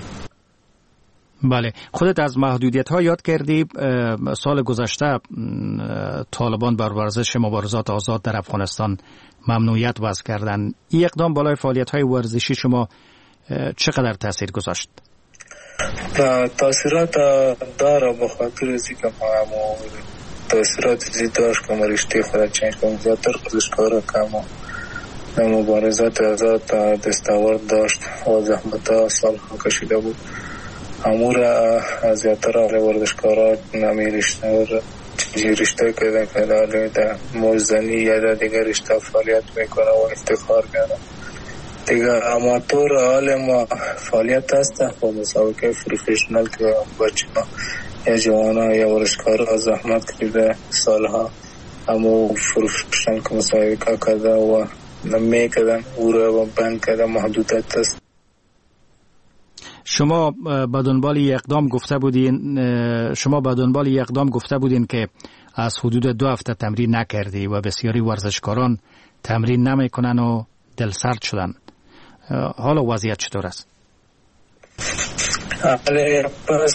بله، خودت از محدودیت ها یاد کردی. سال گذشته طالبان بر ورزش مبارزات آزاد در افغانستان ممنوعیت وضع کردن. این اقدام بالای فعالیت های ورزشی شما چقدر تاثیر گذاشت؟ تاثیرات داره به خاطر از اینکه ما تاثیرات زیاد داشت که ما رشته خود چنج کنیم. زیادتر ورزشکارا که مبارزات آزاد دستاورد داشت و زحمت ها سال کشیده بود، امور زیادتر ورزشکارا نمی رشته کردن که در موزنی یا در دیگر رشته فعالیت میکنه و افتخار میاره. دیگر اماتور حال ما فعالیت هست و مسابقه پروفشنال که بچه ها یا جوانا یا ورزشکارا زحمت کرده سالها اما پروفشنال که مسابقه کرده و نمیکردن او را بند کرده محدودیت است. شما به دنبال اقدام گفته بودین که از حدود 2 هفته تمرین نکردی و بسیاری ورزشکاران تمرین نمیکنن و دلسرد شدن. حالا وضعیت چطور است؟ حالا پس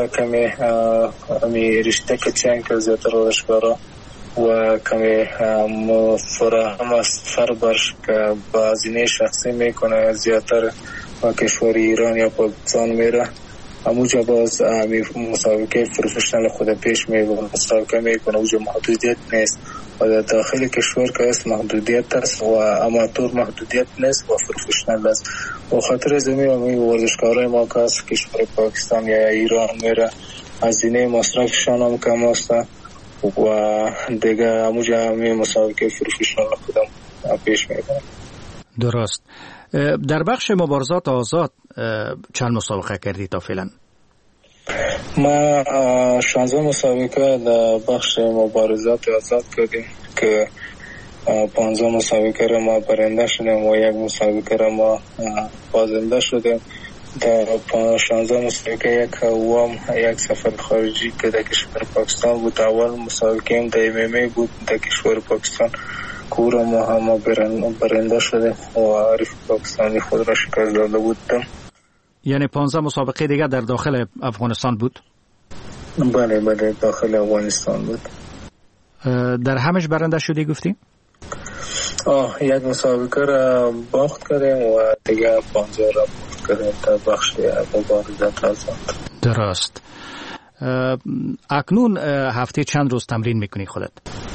کمی رشته که چند که زیادتر ورزشکارا و کمی فراهم است فربرش که با هزینه شخصی میکنه زیادتر و کشور ایران یا پاکستان میره همونجا باز مسابقه پروفشنال خود پیش میبونه مسابقه میکنه. اونجا محدودیت نیست و در داخل کشور که است محدودیت است و اماتور محدودیت نیست و پروفشنال است. و خاطر زمین ورزشکارای ما که است کشور پاکستان یا ایران میره هزینه مصرفشان هم کم است و دیگه همونجا مسابقه پروفشنال خودم پیش میبونه. درست. در بخش مبارزات آزاد چند مسابقه کردی تا فعلا؟ ما 16 مسابقه در بخش مبارزات آزاد کردیم که 15 مسابقه را ما برنده شدیم و 1 مسابقه را ما بازنده شدیم. در 16 مسابقه یک سفر خارجی که در کشور پاکستان بود. اول مسابقه هم در MMA بود در کشور پاکستان کورا ما هم برنده شده و عارف پاکستانی خود را شکست داده بودم. یعنی 15 مسابقه دیگه در داخل افغانستان بود؟ بله داخل افغانستان بود. در همش برنده شدی گفتی؟ 1 مسابقه را باخت کردیم و دیگه 15 را باخت کردیم در بخش مبارزات آزاد. درست. اکنون هفته چند روز تمرین میکنی خودت؟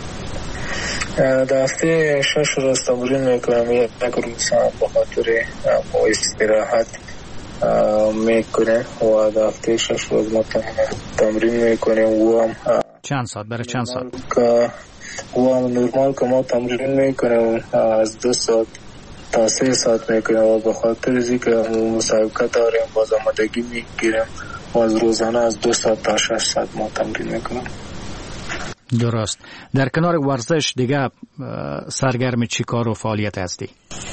در هفته 6 روز تمرین میکنم. 1 روز به خاطر استراحت میکنه و در هفته 6 روز ما تمرین میکنیم و هم چند ساعت برای چند ساعت که و هم نورمال که ما تمرین میکنیم از 2 ساعت تا 3 ساعت میکنیم و به خاطر ازی که مسابقه داریم باز آمادگی میگیریم و از روزانه از 2 ساعت تا 6 ساعت ما تمرین میکنیم. درست. در کنار ورزش دیگه سرگرم چی کار و فعالیت هستی؟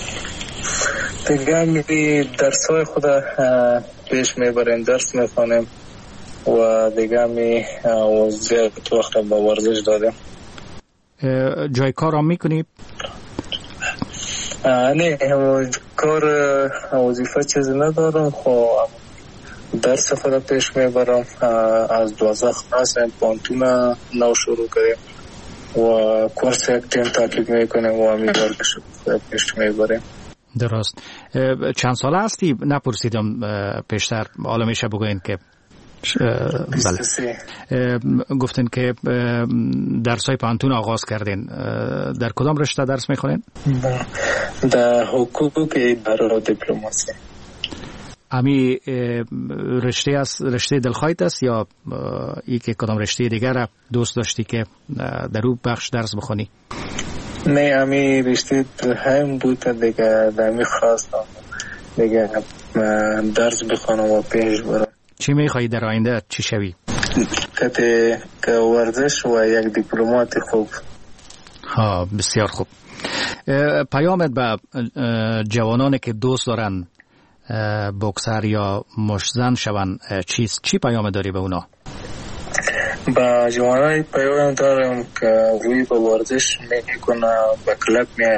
دیگه درسای خود پیش میبریم، درس میخوانیم و دیگه زیاد وقت با ورزش دادیم. جای کار هم میکنی؟ نه کار وظیفه چیزی ندارم، خب درس خود پیش میبرم. از 12 خلاص پانتون نو شروع کردیم و کورس یک تیم تطبیق میکنیم و امیدوار پیش میبریم. درست. چند ساله هستی؟ نپرسیدم پیشتر، حالا میشه بگوین که بله. گفتین که درسای پانتون آغاز کردین. در کدام رشته درس میخونین؟ در حقوق اداره و دیپلماسی. امی رشته است، رشته دلخواهت است یا ای که کدام رشته دیگر دوست داشتی که در اون بخش درس بخونی؟ نه، امی رشته دلخواهم بود دیگه، امی خواستم دیگه درس بخونم و پیش برم. چی میخوایی در آینده چی شوی؟ که ورزش و یک دیپلمات خوب. ها، بسیار خوب. پیامت به جوانانی که دوست دارن بوکسر یا مشتزن شون چیست؟ چی پیام داری به اونا؟ با جوانای پیام دارم که روی به ورزش میکنه، به کلب میاد،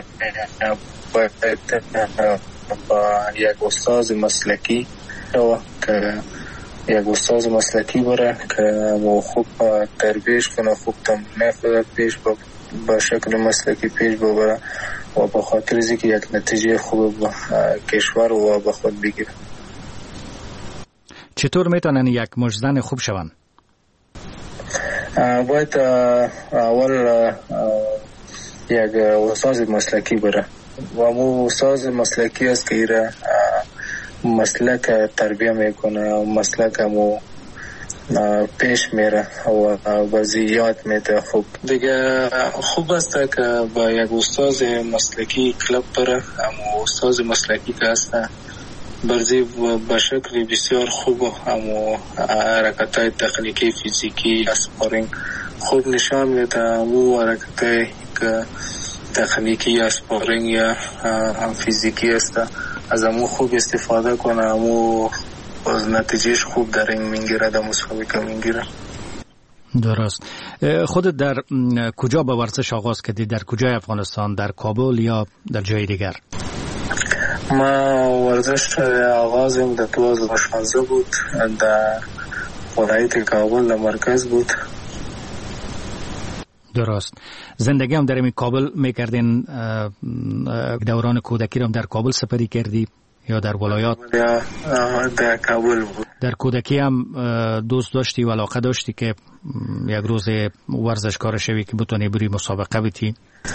با یک استاد مسلکی که یک استاد مسلکی بره که خوب تربیش کنه، خوب تمرین خود پیش با شکل مسلکی پیش ببره و به خاطر اینکه یک نتیجه خوب با کشور و به خود بگیره. چطور میتونن یک مشتزن خوب شون؟ باید اول یک استاد مسلکی بره و مو استاد مسلکی است که ایره مسلک تربیه میکنه، مسلک مو پیش میره و وضعیت میده. خوب دیگه خوب است که با یک استاد مسلکی کلب بره، اما استاد مسلکی که هست برزی به شکل بسیار خوب، اما حرکتای تکنیکی فیزیکی اسپارینگ خوب نشان میده. اما حرکتای که تکنیکی اسپارینگ یا فیزیکی است از امو خوب استفاده کنه، امو باز نتیجهش خوب در این میگیره، در مسابقه میگیره. درست. خودت در کجا به ورزش آغاز کردی؟ در کجای افغانستان؟ در کابل یا در جای دیگر؟ ما ورزش آغازم در 2016 بود، در ولایت کابل در مرکز بود. درست. زندگی هم در این کابل میکردین؟ دوران کودکی هم در کابل سپری کردی یا در ولایات؟ در کابل بود. در کودکی هم دوست داشتی و علاقه داشتی که یک روز ورزشکار شوی که بتونی بری مسابقه بیتی؟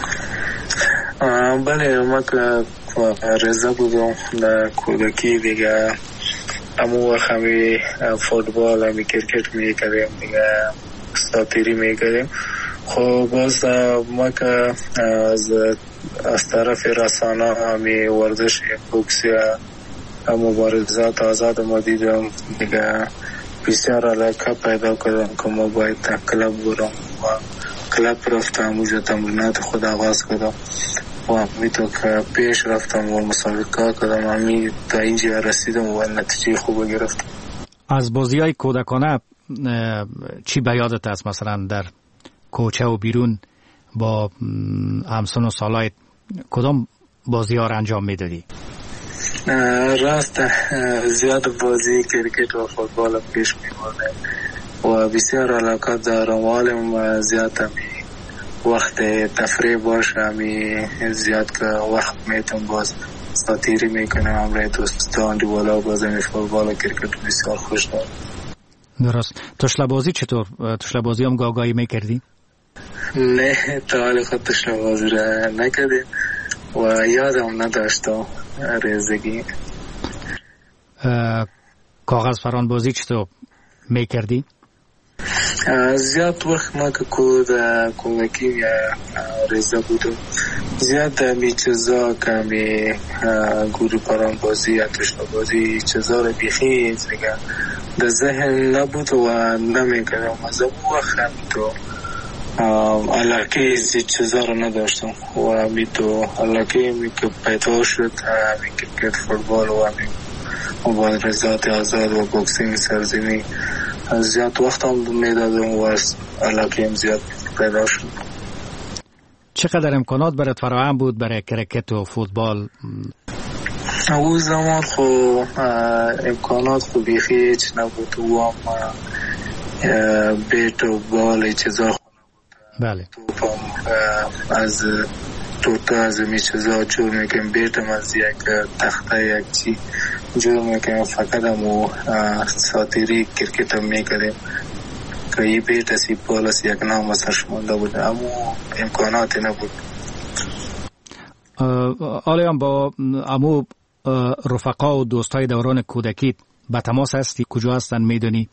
بله، ما که رضا بودم در کودکی دیگه، امو وقت همی فوتبال همی کرکت میکردیم دیگه، ساتیری میکردیم. خب باز ما که از طرف رسانه همی ورزش بوکسی مبارزات آزاد ما دیدم دیگه، بسیار علاقه پیدا کردم که ما باید کلب برم و کلب رفتم، اونجا تمرینات خود آغاز کردم و همی تو که پیش رفتم و مسابقه کردم، همی تا اینجا رسیدم و نتیجه خوب گرفتم. از بازی های کودکانه چی به یادت است؟ مثلا در کوچه و بیرون با همسن و سالایت کدام بازی ها را انجام میدادی؟ راست زیاد بازی کرکت و فوتبال پیش میبردم و بسیار علاقه دارم. حالم زیاد همی وقت تفریح باشه، همی زیاد که وقت میتونم باز ساتیری میکنم، همراه دوستان دیوالا باز همی فوتبال و کرکت بسیار خوش دارم. درست. تشله بازی چطور؟ تشله بازی هم گاگایی میکردی؟ نه، تا حال خود تشله بازی را نکردیم و یادم نداشتم ریزگی. کاغذ فران بازی چطور میکردی؟ زیاد وقت ما که کودکی یا ریزه بودم، زیاد می چیزا که می گوری پران بازی یا تشنه بازی چیزا رو بیخی دیگه در ذهن نبود و نمیکردم. از اون وقت همی تو علاقه این چیزا رو نداشتم و همی تو علاقه می که پیدا شد همی کرکت فوتبال و همی مبارزات آزاد و بوکسینگ سرزمینی زیاد وقت هم میدادم و علاقه هم زیاد پیدا شد. چقدر امکانات برات فراهم بود برای کرکت و فوتبال؟ اون زمان خب امکانات خب بیخی هیچ نبود و هم بیت و بال چیزا بله از توتا از می چیزا جور میکنم، بیتم از یک تخته یک چی جور میکنم، فقط همو ساتیری کرکت هم میکنیم که این بیت از این بال از یک نام از شمانده بود، همو امکاناتی نبود. آلیان با امو رفقا و دوستای دوران کودکی به تماس هستی؟ کجا هستن میدونی؟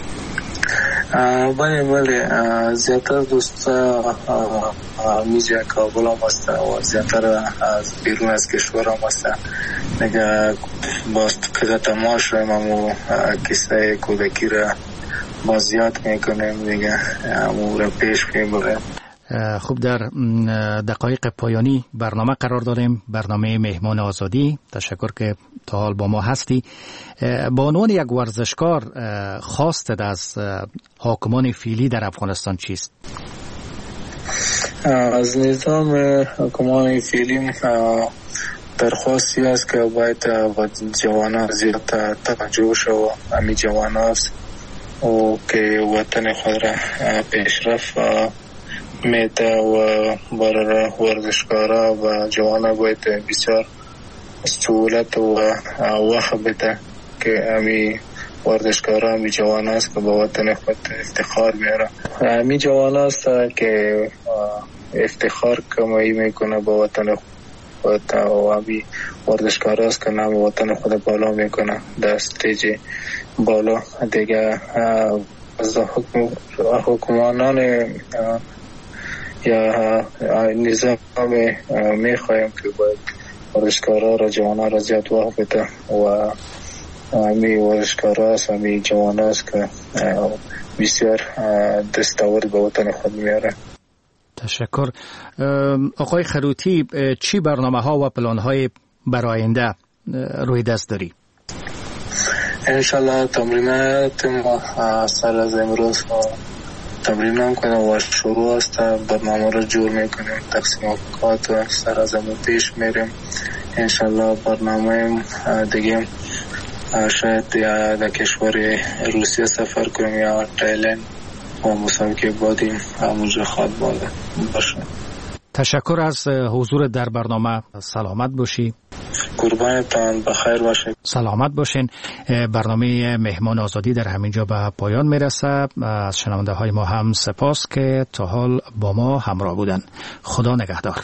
بله زیادتر دوستا میجا کابل هم هستن و زیادتر از بیرون از کشور هم هستن. نگه باز که تماش رویم همو کسای کودکی را باز زیاد میکنیم دیگه، همو را پیش میبریم. خوب، در دقایق پایانی برنامه قرار داریم، برنامه مهمان آزادی. تشکر که تا حال با ما هستی. با عنوان یک ورزشکار خواستت از حاکمان فعلی در افغانستان چیست؟ از نظام حاکمان فعلی درخواستی است که باید جوانان زیاد توجه شود، همین جوانان است و که وطن خود را پیشرفت میده و برای ورزشکارا و جوانا باید بسیار سهولت و وقت بده که امی ورزشکارا امی جوانا است که با وطن خود افتخار بیاره. امی جوانا است که افتخار کمایی میکنه با وطن خود و امی ورزشکارا است که نام وطن خود بالا میکنه در استیج بالا دیگه. از حکمرانان یا نظام میخوایم که باید ورزشکارا را جوانا را زیاد وقت بده و همی ورزشکارا است، همی جوانا است که بسیار دستاورد به وطن خود میاره. تشکر. آقای خروتی، چی برنامه ها و پلان های برای آینده روی دست داری؟ انشالله تمرینات ما سر از امروز تمرین هم کنیم و شروع است، برنامه را جور میکنیم، تقسیم اوقات سر از امروز پیش میریم. انشالله برنامه دیگه شاید یا در کشور روسیه سفر کنیم یا تایلند و مسابقه بادیم همونجا خواد باشه. تشکر از حضور در برنامه. سلامت باشی. قربانتان، بخیر باشید. سلامت باشین. برنامه مهمان آزادی در همینجا به پایان میرسه. از شنونده های ما هم سپاس که تا حال با ما همراه بودن. خدا نگهدار.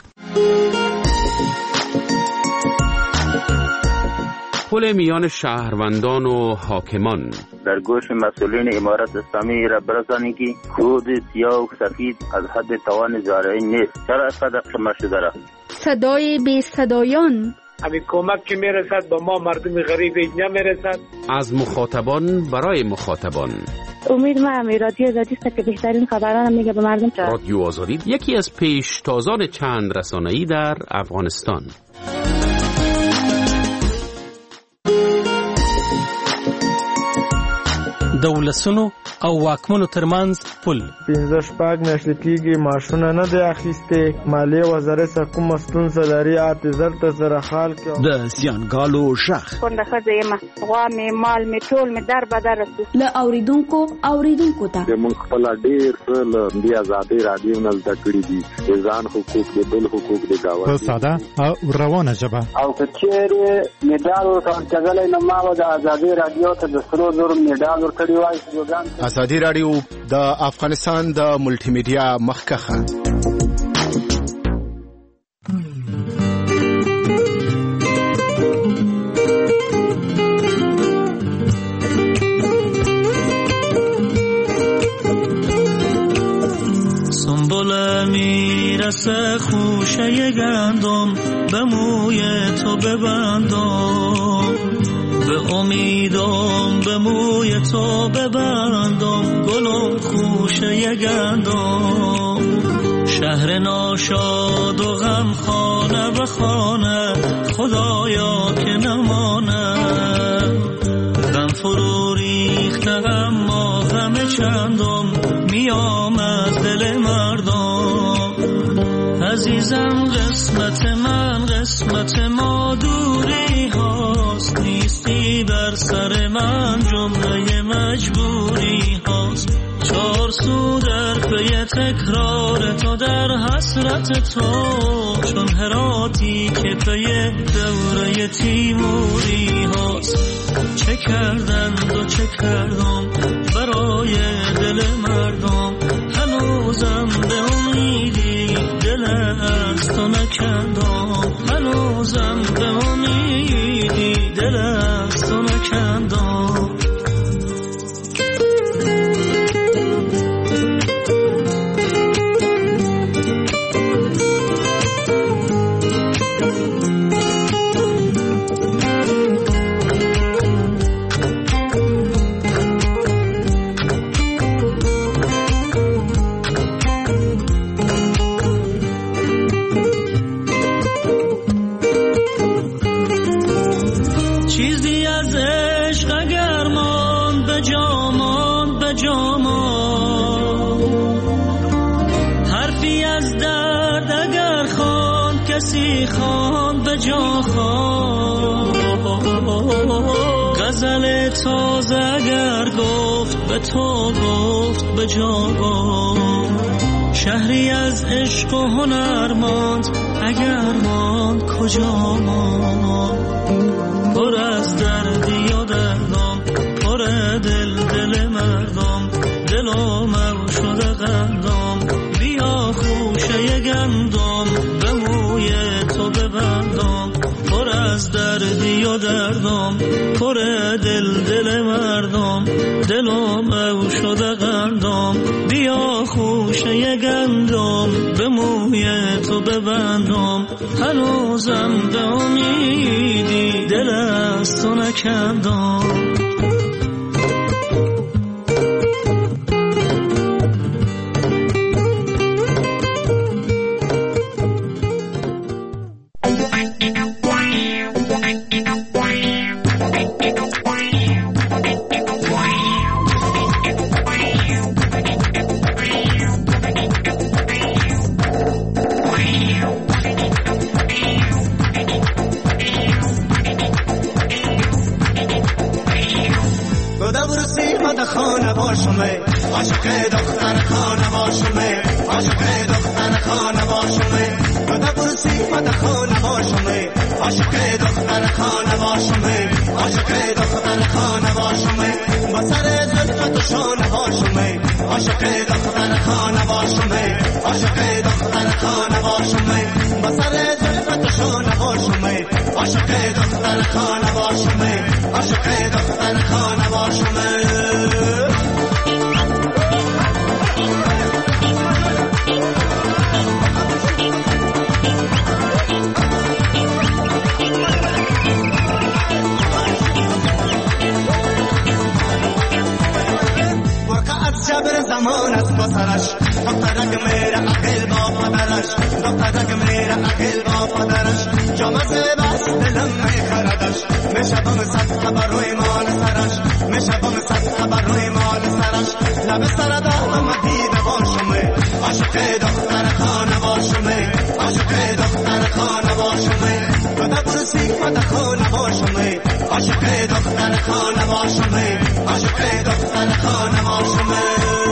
پل میان شهروندان و حاکمان. در گوش مسئولین امارت اسلامی را برسانید که خود سیاه و سفید از حد توان زارعی نیست. چرا صدق شما شده را؟ صدای بی صدایان. همین کمک که میرسد با ما مردم غریب نمیرسد. از مخاطبان برای مخاطبان. امید ما رادیو آزادی است که بهترین خبران میگه به مردم. رادیو آزادی یکی از پیشتازان چند رسانه‌ای در افغانستان. د ولسونو او واکمنو ترمنځ پل 15 میاشتې کېږي ماشونه نه دی اخیستی، مالیې وزارت کومه ستونزه لري اعتذار ته سره حال کې د زیانګالو شخ کونډه ښځه یم، غوا مې مال مې ټول مې در بدر رسو له اوریدونکو ته موږ خپل ډېر څه له دې ازادۍ رادیو نه زده کړي دي، د ځان حقوق د بل حقوق د ګاونډي په ساده او روانه ژبه. او که چېرې مډال ورکړلی نو ما به د ازادۍ رادیو ته د سرو زرو مډال ورکړی وای. ازادي رادیو د افغانستان د ملټي میډیا مخکخه. سنبل میرسه خوشه گندم به موی تو ببندم، به امیدم به موی تو ببندم، گلم خوشه گندم. شهر ناشاد و غم خانه به خانه خدایا که نمانه، غم فرو ریخته اما غم چندم میام از دل مردم. عزیزم قسمت ما دوری هاست، نیستی بر سر من جمله مجبوری هاست. چار سو در پی تکرار تو در حسرت تو، چون هراتی که پی دوره تیموری هاست. چه کردند و چه کردم برای دل مردم، هنوزم به امیدی دل از تو نکندم، هنوزم به امیدی دل از تو نکندم. حرفی از درد اگر خوان کسی خوان به جا خوان، غزل تازه اگر گفت به تو گفت به جا گفت. شهری از عشق و هنر ماند اگر ماند کجا ماند. پر از دردی و دردم، پر دل مردم، دلم او شده قندم. بیا خوشه گندم به موی تو ببندم، پر از دردی و دردم، پر دل مردم، دلم او شده قندم. بیا خوشه گندم به موی تو ببندم، هنوزم به امیدی دل از تو نکندم. عاشق دختر خانه باشمه، عاشق دختر خانه باشمه، تو ده برسی مده خانه باشمه، عاشق دختر خانه باشمه، عاشق دختر خانه باشمه، با سر زلفت و شانه باشمه، عاشق دختر خانه باشمه، عاشق دختر خانه باشمه، با سر زلفت و شانه باشمه، عاشق دختر خانه باشمه، عاشق دختر خانه باشمه. جبر زمان است با سرش، دخترک میره عقل با پدرش، دخترک میره عقل با پدرش، جامزه بس دلم میخردش، میشه بام صد خبر روی مال سرش، میشه بام صد خبر روی مال سرش، لب سر دارم دیده باشمه، عاشق دختر خانه باشمه، عاشق دختر خانه باشمه، تو ده برسی مده خانه باشمه، عاشق دختر خانه باشمه، عاشق دختر خانه باشمه.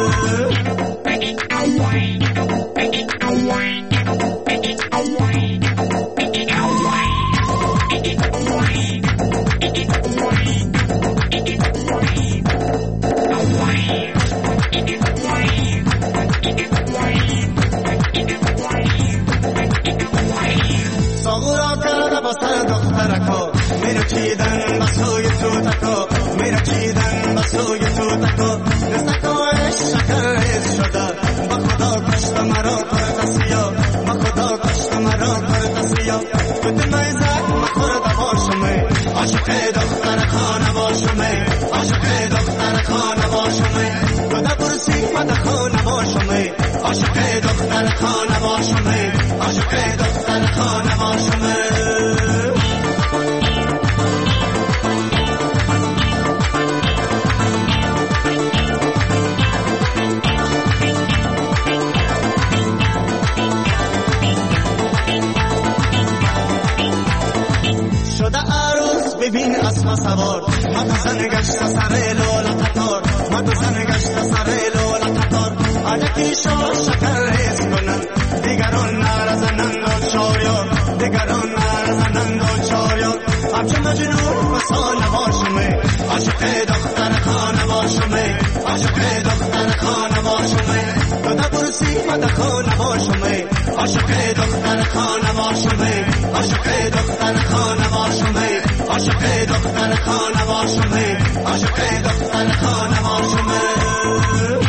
ساغورا کرده با سر دخترکا، میره چیدن بسوی تو تکا، میره چیدن بسوی تو تکا، نستکایش شکرش شده، با خدا کشت مرا کرد سیا، با خدا کشت مرا کرد سیا، تو دلای زخم خورده باشمه، عاشق دختر خانه باشمه، عاشق دختر خانه باشمه، تو ده برسی مده خانه باشمه، عاشق دختر خانه باشمه، عاشق دختر خانه باشمه. ببین اسب سوار مدزن گشت سر لولا قطار مدزن گشت سر لولا قطار علکی شما شکر ریز کنن دیگران نرزنند و چاریار دیگران نرزنند و چاریار همچه مجنون مثال باشمه عاشق دختر خانه باشمه عاشق دختر خانه باشمه دادا برسی مد خانه باشمه عاشق دختر خانه باشمه عاشق دختر خانه باشمه عاشق دختر خانه باشمه عاشق دختر خانه باشمه